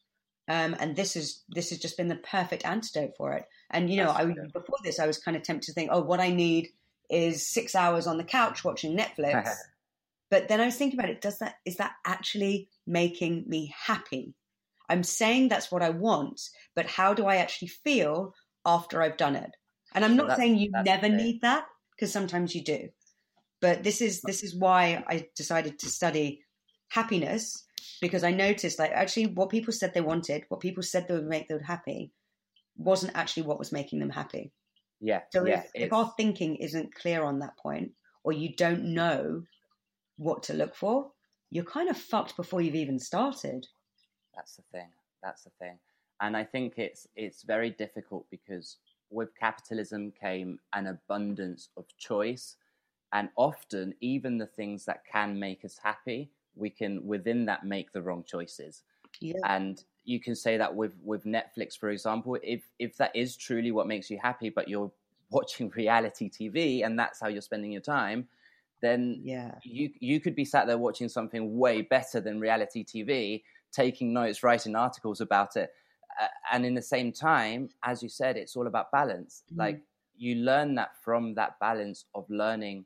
And this has just been the perfect antidote for it. And, you know, before this, I was kind of tempted to think, what I need is 6 hours on the couch watching Netflix. But then I was thinking about it. Is that actually making me happy? I'm saying that's what I want, but how do I actually feel after I've done it? And I'm not saying you never need that, because sometimes you do. But this is why I decided to study happiness, because I noticed like actually what people said they wanted, what people said they would make them happy, wasn't actually what was making them happy. So if our thinking isn't clear on that point, or you don't know what to look for, you're kind of fucked before you've even started. That's the thing. And I think it's very difficult because with capitalism came an abundance of choice, and often even the things that can make us happy, we can within that make the wrong choices. And you can say that with Netflix, for example, if that is truly what makes you happy, but you're watching reality TV and that's how you're spending your time, then you could be sat there watching something way better than reality TV, taking notes, writing articles about it. And in the same time, as you said, it's all about balance. Like you learn that from that balance of learning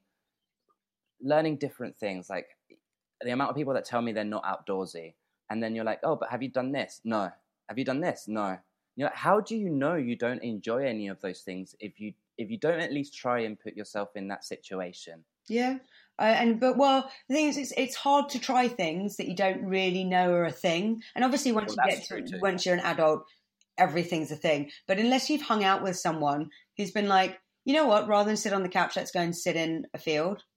different things. Like the amount of people that tell me they're not outdoorsy, and then you're like, oh, but have you done this? No. Have you done this? No. You're like, how do you know you don't enjoy any of those things if you don't at least try and put yourself in that situation? Yeah. The thing is, it's hard to try things that you don't really know are a thing. And obviously once you're an adult, everything's a thing. But unless you've hung out with someone who's been like, you know what, rather than sit on the couch, let's go and sit in a field.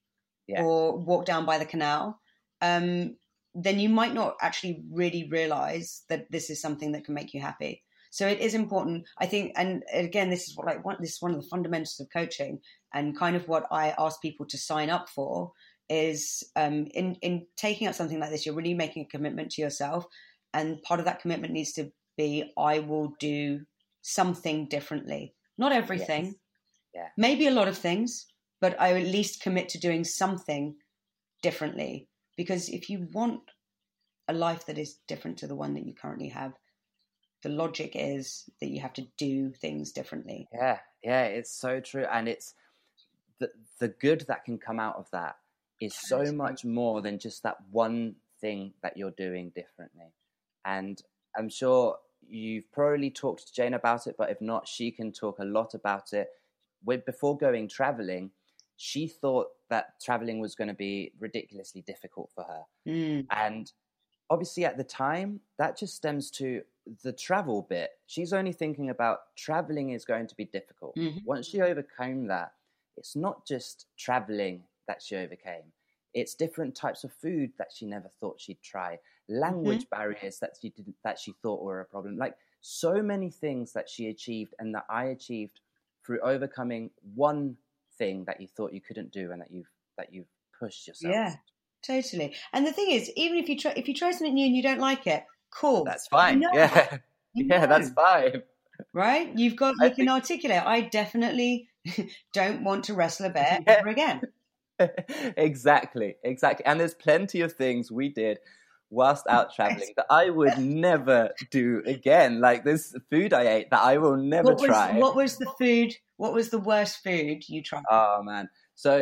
or walk down by the canal, then you might not actually really realize that this is something that can make you happy. So it is important, I think, and again, this is one of the fundamentals of coaching, and kind of what I ask people to sign up for is in taking up something like this, you're really making a commitment to yourself, and part of that commitment needs to be, I will do something differently. Not everything, maybe a lot of things, but I at least commit to doing something differently. Because if you want a life that is different to the one that you currently have, the logic is that you have to do things differently. Yeah, it's so true. And it's the good that can come out of that is so much more than just that one thing that you're doing differently. And I'm sure you've probably talked to Jane about it, but if not, she can talk a lot about it. Before going traveling, she thought that traveling was going to be ridiculously difficult for her. And obviously at the time, that just stems to the travel bit. She's only thinking about traveling is going to be difficult. Once she overcame that, it's not just traveling that she overcame. It's different types of food that she never thought she'd try, language barriers that she thought were a problem. Like so many things that she achieved and that I achieved through overcoming one thing that you thought you couldn't do and that you've pushed yourself. Yeah, totally. And the thing is, even if you try something new and you don't like it, cool. That's fine. That's fine. Right? You can articulate. I definitely don't want to wrestle a bear ever again. Exactly. And there's plenty of things we did whilst out traveling that I would never do again. Like this food I ate that I will never try. What was the food? What was the worst food you tried? Oh man. So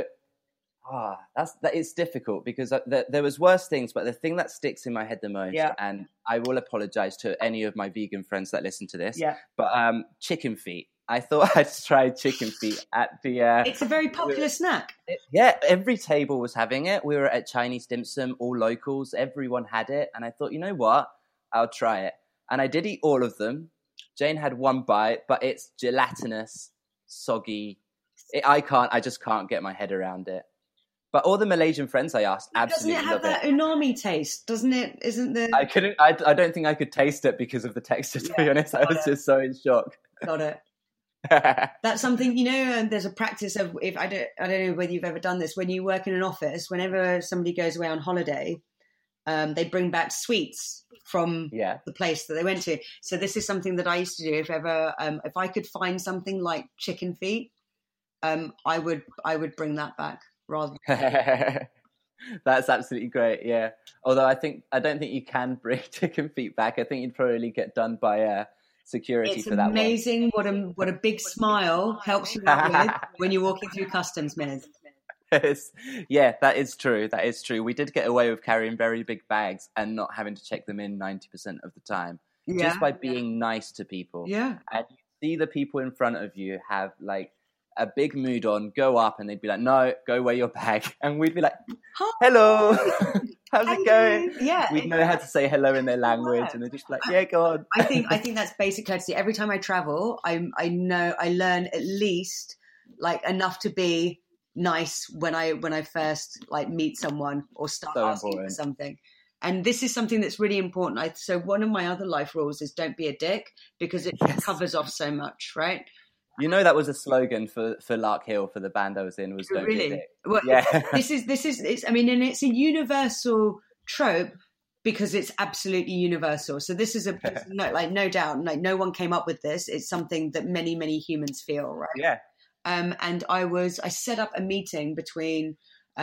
it's difficult because there was worse things, but the thing that sticks in my head the most, and I will apologize to any of my vegan friends that listen to this, but chicken feet. I thought I'd try chicken feet at the... it's a very popular snack. Every table was having it. We were at Chinese dim sum, all locals. Everyone had it. And I thought, you know what? I'll try it. And I did eat all of them. Jane had one bite, but it's gelatinous, soggy. I just can't get my head around it. But all the Malaysian friends I asked absolutely love it. Doesn't it have that umami taste? Doesn't it? Isn't the... I don't think I could taste it because of the texture, to be honest. I was just so in shock. Got it. That's something, and there's a practice of, if I don't know whether you've ever done this, when you work in an office, whenever somebody goes away on holiday, they bring back sweets from the place that they went to. So this is something that I used to do. If I could find something like chicken feet, I would bring that back rather than... That's absolutely great. Yeah. Although I don't think you can bring chicken feet back. I think you'd probably get done by security for that. It's amazing what a big smile helps you out with when you're walking through customs, Miz. Yeah, that is true. We did get away with carrying very big bags and not having to check them in 90% of the time, just by being nice to people. Yeah. And you see the people in front of you have like a big mood on, go up, and they'd be like, "No, go wear your bag," and we'd be like, "Hello, how's it going?" Yeah, we'd know how to say hello in their language, and they're just like, "Yeah, go on." I think that's basic courtesy. Every time I travel, I know I learn at least like enough to be nice when I first like meet someone or start asking for something. And this is something that's really important. So one of my other life rules is don't be a dick, because it covers off so much, right? That was a slogan for Lark Hill, for the band I was in, was "Don't be a dick." Well, this is. I mean, and it's a universal trope because it's absolutely universal. So this is no doubt, like no one came up with this. It's something that many humans feel, right? Yeah. And I set up a meeting between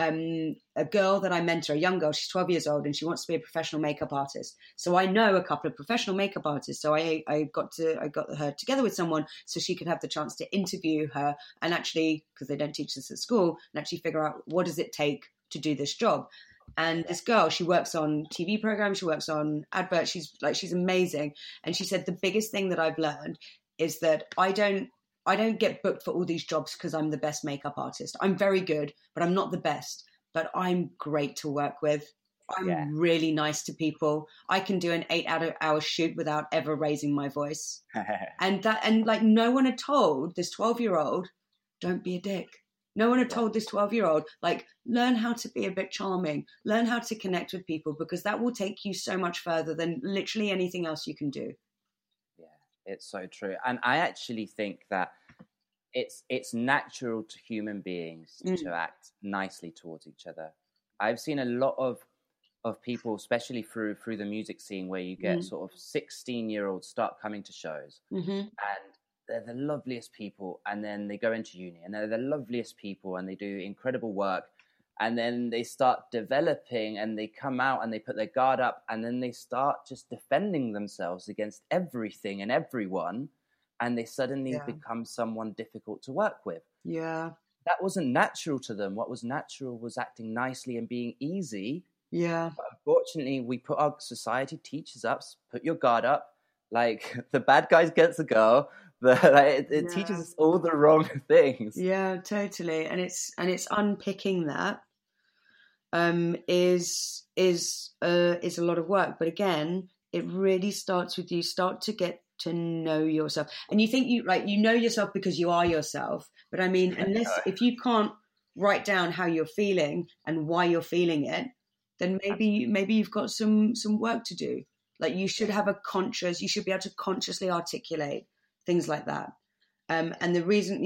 a girl that I mentor, a young girl. She's 12 years old and she wants to be a professional makeup artist. So I know a couple of professional makeup artists. So I got her together with someone so she could have the chance to interview her and actually, because they don't teach this at school, and actually figure out what does it take to do this job. And this girl, she works on TV programs, she works on adverts. She's amazing. And she said the biggest thing that I've learned is that I don't get booked for all these jobs because I'm the best makeup artist. I'm very good, but I'm not the best. But I'm great to work with. I'm really nice to people. I can do an 8-hour shoot without ever raising my voice. and like no one had told this 12-year-old, don't be a dick. No one had told this 12-year-old, like, learn how to be a bit charming, learn how to connect with people, because that will take you so much further than literally anything else you can do. Yeah, it's so true. And I actually think that it's natural to human beings to act nicely towards each other. I've seen a lot of people, especially through the music scene, where you get sort of 16-year-olds start coming to shows, and they're the loveliest people, and then they go into uni and they're the loveliest people and they do incredible work, and then they start developing and they come out and they put their guard up, and then they start just defending themselves against everything and everyone, and they suddenly become someone difficult to work with. Yeah. That wasn't natural to them. What was natural was acting nicely and being easy. Yeah. But unfortunately, our society teaches us, put your guard up, like the bad guys get to go. It teaches us all the wrong things. Yeah, totally. And it's unpicking that is a lot of work. But again, it really starts with you start to get to know yourself. And you think you know yourself because you are yourself. But I mean, if you can't write down how you're feeling and why you're feeling it, then maybe you've got some work to do. Like you should have you should be able to consciously articulate things like that. And the reason,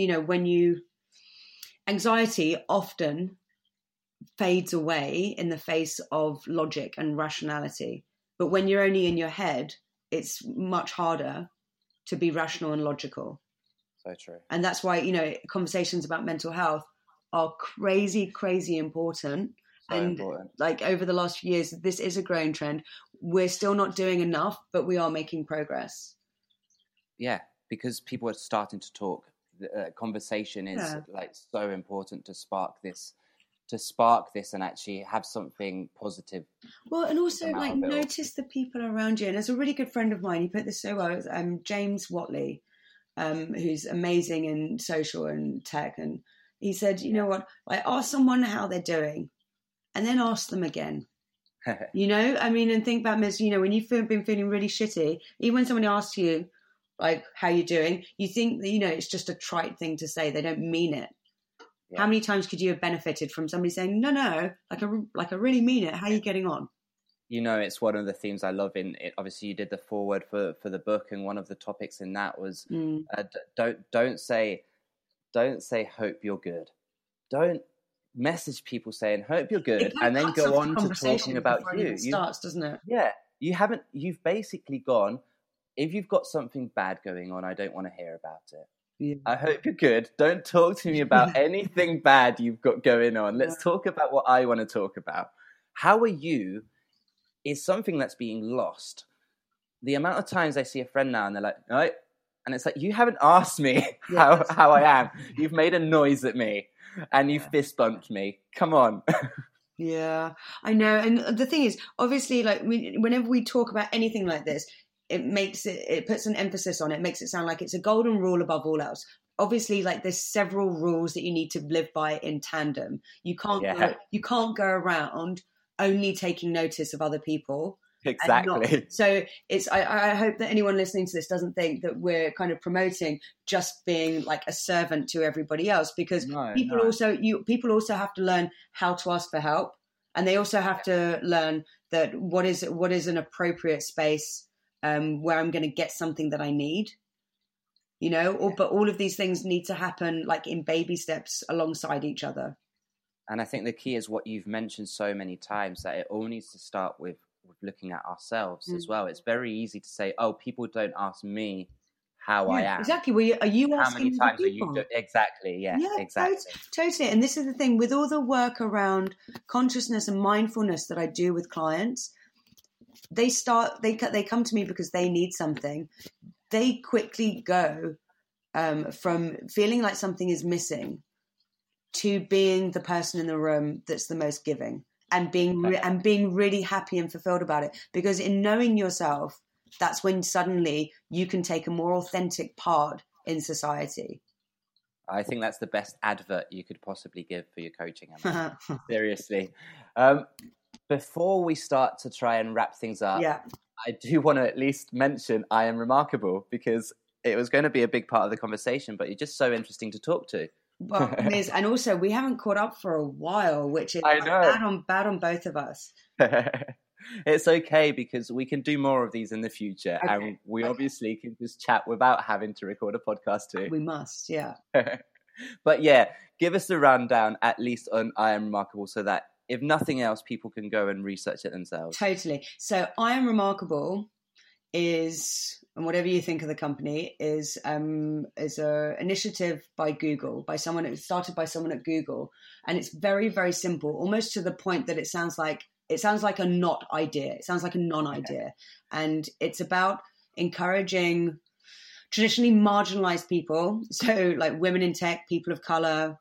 anxiety often fades away in the face of logic and rationality. But when you're only in your head, it's much harder to be rational and logical. So true. And that's why, conversations about mental health are crazy, crazy important. Important. Like over the last few years, this is a growing trend. We're still not doing enough, but we are making progress. Yeah, because people are starting to talk. The conversation is like so important to spark this and actually have something positive. Well, and also notice the people around you. And there's a really good friend of mine, he put this so well, James Watley, who's amazing in social and tech. And he said, you know what, ask someone how they're doing and then ask them again. And think about this, when you've been feeling really shitty, even when someone asks you, how you doing, you think that, it's just a trite thing to say. They don't mean it. Yeah. How many times could you have benefited from somebody saying, no, I really mean it. How are you getting on? It's one of the themes I love in it. Obviously, you did the foreword for the book, and one of the topics in that was don't say hope you're good. Don't message people saying hope you're good, and then go on to talking about you. It starts, doesn't it? Yeah, you've basically gone, if you've got something bad going on, I don't want to hear about it. Yeah. I hope you're good. Don't talk to me about anything bad you've got going on. Let's talk about what I want to talk about. How are you is something that's being lost. The amount of times I see a friend now and they're like, no, and it's like, you haven't asked me how I am. You've made a noise at me and you've fist bumped me. Come on. Yeah, I know. And the thing is, obviously, whenever we talk about anything like this, it puts an emphasis on it, makes it sound like it's a golden rule above all else. Obviously, there's several rules that you need to live by in tandem. You can't go around only taking notice of other people. Exactly. So I hope that anyone listening to this doesn't think that we're kind of promoting just being like a servant to everybody else, because people also have to learn how to ask for help, and they also have to learn that what is an appropriate space where I'm going to get something that I need, but all of these things need to happen in baby steps alongside each other. And I think the key is what you've mentioned so many times, that it all needs to start with looking at ourselves as well. It's very easy to say, oh, people don't ask me how I am. Exactly. Well, are you how asking many times people? Are you exactly. Yeah, exactly. Totally. And this is the thing with all the work around consciousness and mindfulness that I do with clients. They come to me because they need something. They quickly go from feeling like something is missing to being the person in the room that's the most giving and being really happy and fulfilled about it. Because in knowing yourself, that's when suddenly you can take a more authentic part in society. I think that's the best advert you could possibly give for your coaching, Emma. Seriously. Before we start to try and wrap things up, I do want to at least mention I Am Remarkable, because it was going to be a big part of the conversation, but you're just so interesting to talk to. Well, Miz, and also we haven't caught up for a while, which is bad on both of us. It's okay because we can do more of these in the future, and we obviously can just chat without having to record a podcast too. We must, yeah. But yeah, give us the rundown at least on I Am Remarkable, so that if nothing else, people can go and research it themselves. Totally. So I Am Remarkable is, and whatever you think of the company, is a initiative by Google, started by someone at Google, and it's very, very simple, almost to the point that it sounds like a not idea. It sounds like a non-idea. And it's about encouraging traditionally marginalized people, so like women in tech, people of color,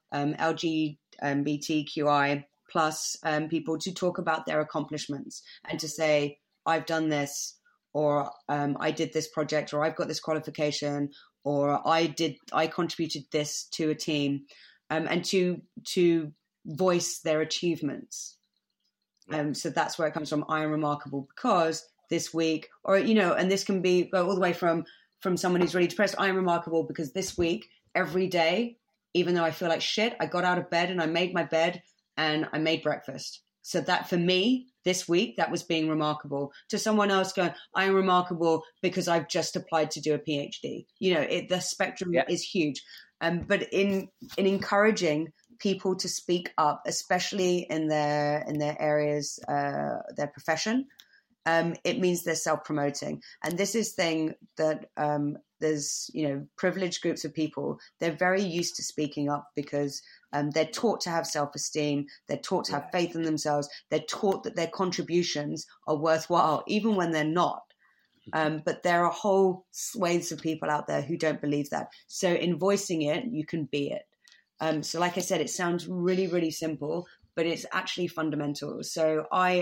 LGBTQI plus people, to talk about their accomplishments and to say, I've done this, or I did this project, or I've got this qualification, or I contributed this to a team, and to voice their achievements. So that's where it comes from. I am remarkable because this week, or, and this can go all the way from someone who's really depressed. I am remarkable because this week, every day, even though I feel like shit, I got out of bed and I made my bed and I made breakfast. So that for me, this week, that was being remarkable. To someone else going, I am remarkable because I've just applied to do a PhD. The spectrum is huge. But in encouraging people to speak up, especially in their areas, their profession, it means they're self-promoting. And this is thing that there's, privileged groups of people, they're very used to speaking up because they're taught to have self-esteem, they're taught to have faith in themselves, they're taught that their contributions are worthwhile, even when they're not. But there are whole swathes of people out there who don't believe that. So in voicing it, you can be it. So like I said, it sounds really, really simple, but it's actually fundamental. So I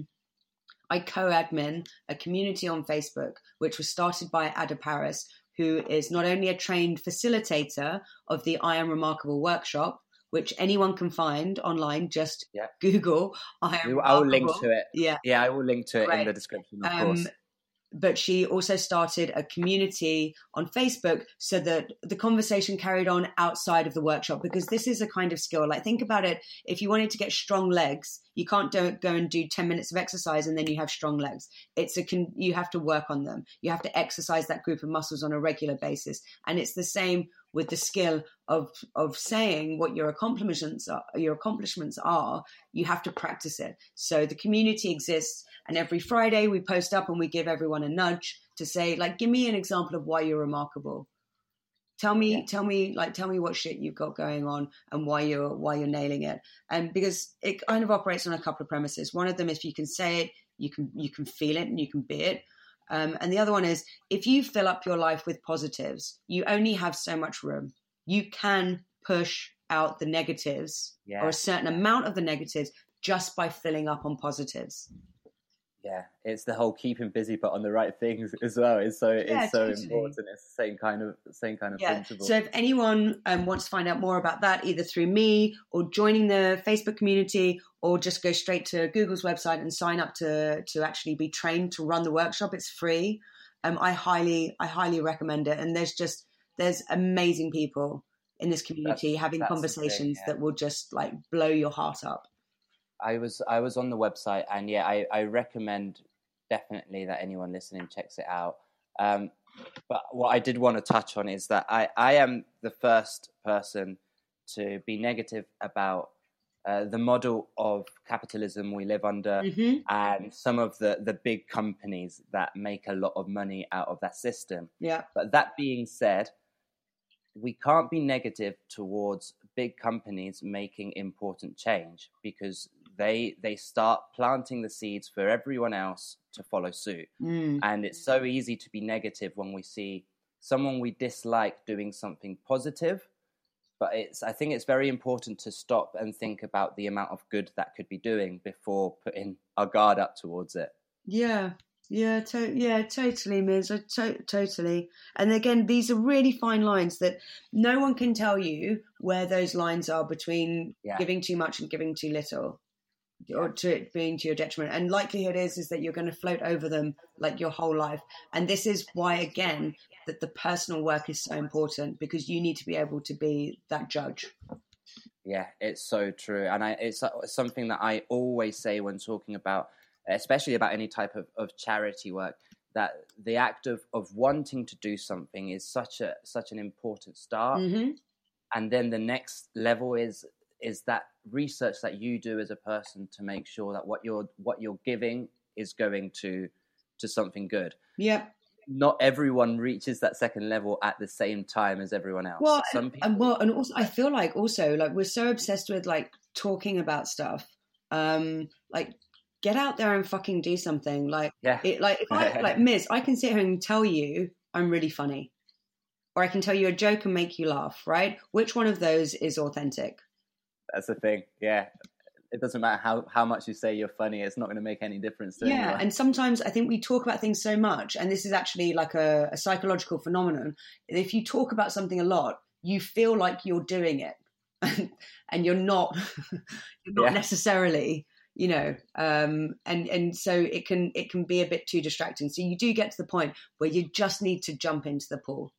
co-admin a community on Facebook, which was started by Ada Paris, who is not only a trained facilitator of the I Am Remarkable workshop, which anyone can find online, just Google I Am Remarkable. I will link to it. Yeah, I will link to it in the description, of course. But she also started a community on Facebook so that the conversation carried on outside of the workshop, because this is a kind of skill. Like, think about it. If you wanted to get strong legs, you can't go and do 10 minutes of exercise and then you have strong legs. You have to work on them. You have to exercise that group of muscles on a regular basis. And it's the same with the skill of saying what your accomplishments are. You have to practice it. So the community exists. And every Friday we post up and we give everyone a nudge to say, like, give me an example of why you're remarkable. Tell me what shit you've got going on and why you're nailing it. And because it kind of operates on a couple of premises. One of them is, if you can say it, you can feel it and you can be it. And the other one is, if you fill up your life with positives, you only have so much room. You can push out the negatives or a certain amount of the negatives just by filling up on positives. Yeah, it's the whole keeping busy but on the right things as well. It's so totally important. It's the same kind of principle. So if anyone wants to find out more about that, either through me or joining the Facebook community, or just go straight to Google's website and sign up to actually be trained to run the workshop, it's free. I highly recommend it. And there's amazing people in this community having conversations that will just like blow your heart up. I was on the website, and I recommend definitely that anyone listening checks it out. But what I did want to touch on is that I am the first person to be negative about the model of capitalism we live under, and some of the big companies that make a lot of money out of that system. Yeah. But that being said, we can't be negative towards big companies making important change, because they start planting the seeds for everyone else to follow suit. And it's so easy to be negative when we see someone we dislike doing something positive. But I think it's very important to stop and think about the amount of good that could be doing before putting our guard up towards it. Totally, Miz. Totally. And again, these are really fine lines that no one can tell you where those lines are between giving too much and giving too little. or to it being to your detriment. And likelihood is that you're going to float over them like your whole life. And this is why, again, that the personal work is so important, because you need to be able to be that judge. Yeah, it's so true. And it's something that I always say when talking about, especially about any type of charity work, that the act of wanting to do something is such an important start. Mm-hmm. And then the next level is that research that you do as a person to make sure that what you're giving is going to something good. Yeah. Not everyone reaches that second level at the same time as everyone else. Well, some people... and also I feel like we're so obsessed with like talking about stuff. Like, get out there and fucking do something. Like, if I like Miz, I can sit here and tell you I'm really funny, or I can tell you a joke and make you laugh. Right? Which one of those is authentic? That's the thing. Yeah. It doesn't matter how much you say you're funny. It's not going to make any difference to anyone. And sometimes I think we talk about things so much, and this is actually like a psychological phenomenon. If you talk about something a lot, you feel like you're doing it, and you're not necessarily, you know. And so it can be a bit too distracting. So you do get to the point where you just need to jump into the pool.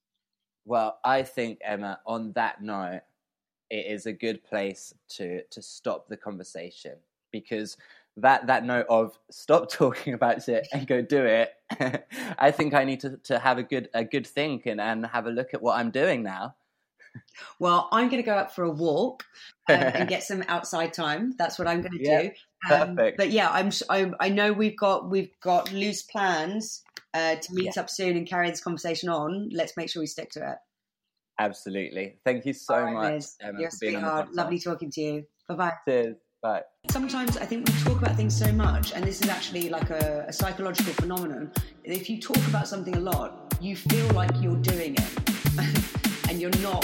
Well, I think, Emma, on that note, it is a good place to stop the conversation, because that note of stop talking about shit and go do it. I think I need to have a good think and have a look at what I'm doing now. Well, I'm going to go out for a walk and get some outside time. That's what I'm going to do. Perfect. But yeah, I know we've got loose plans to meet up soon and carry this conversation on. Let's make sure we stick to it. Absolutely. Thank you so much, Emma, for being on the podcast. Lovely talking to you. Bye-bye. Cheers. Bye. Sometimes I think we talk about things so much, and this is actually like a psychological phenomenon. If you talk about something a lot, you feel like you're doing it, and you're not.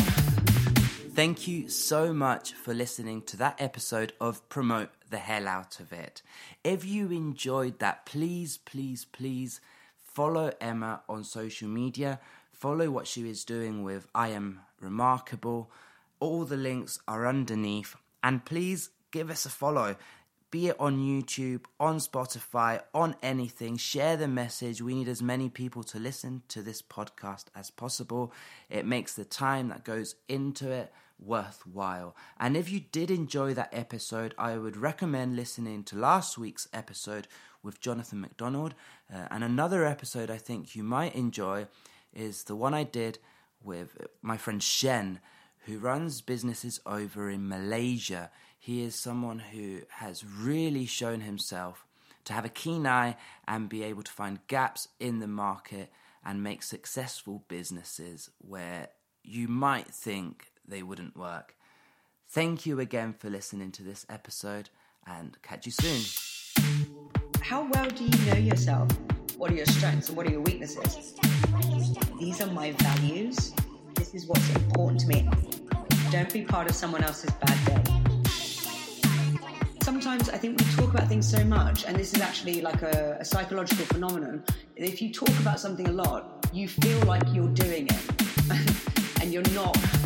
Thank you so much for listening to that episode of Promote the Hell Out of It. If you enjoyed that, please, please, please follow Emma on social media. Follow what she is doing with I Am Remarkable. All the links are underneath. And please give us a follow. Be it on YouTube, on Spotify, on anything. Share the message. We need as many people to listen to this podcast as possible. It makes the time that goes into it worthwhile. And if you did enjoy that episode, I would recommend listening to last week's episode with Jonathan McDonald. And another episode I think you might enjoy is the one I did with my friend Shen, who runs businesses over in Malaysia. He is someone who has really shown himself to have a keen eye and be able to find gaps in the market and make successful businesses where you might think they wouldn't work. Thank you again for listening to this episode, and catch you soon. How well do you know yourself? What are your strengths and what are your weaknesses? These are my values. This is what's important to me. Don't be part of someone else's bad day. Sometimes I think we talk about things so much, and this is actually like a psychological phenomenon. If you talk about something a lot, you feel like you're doing it, and you're not.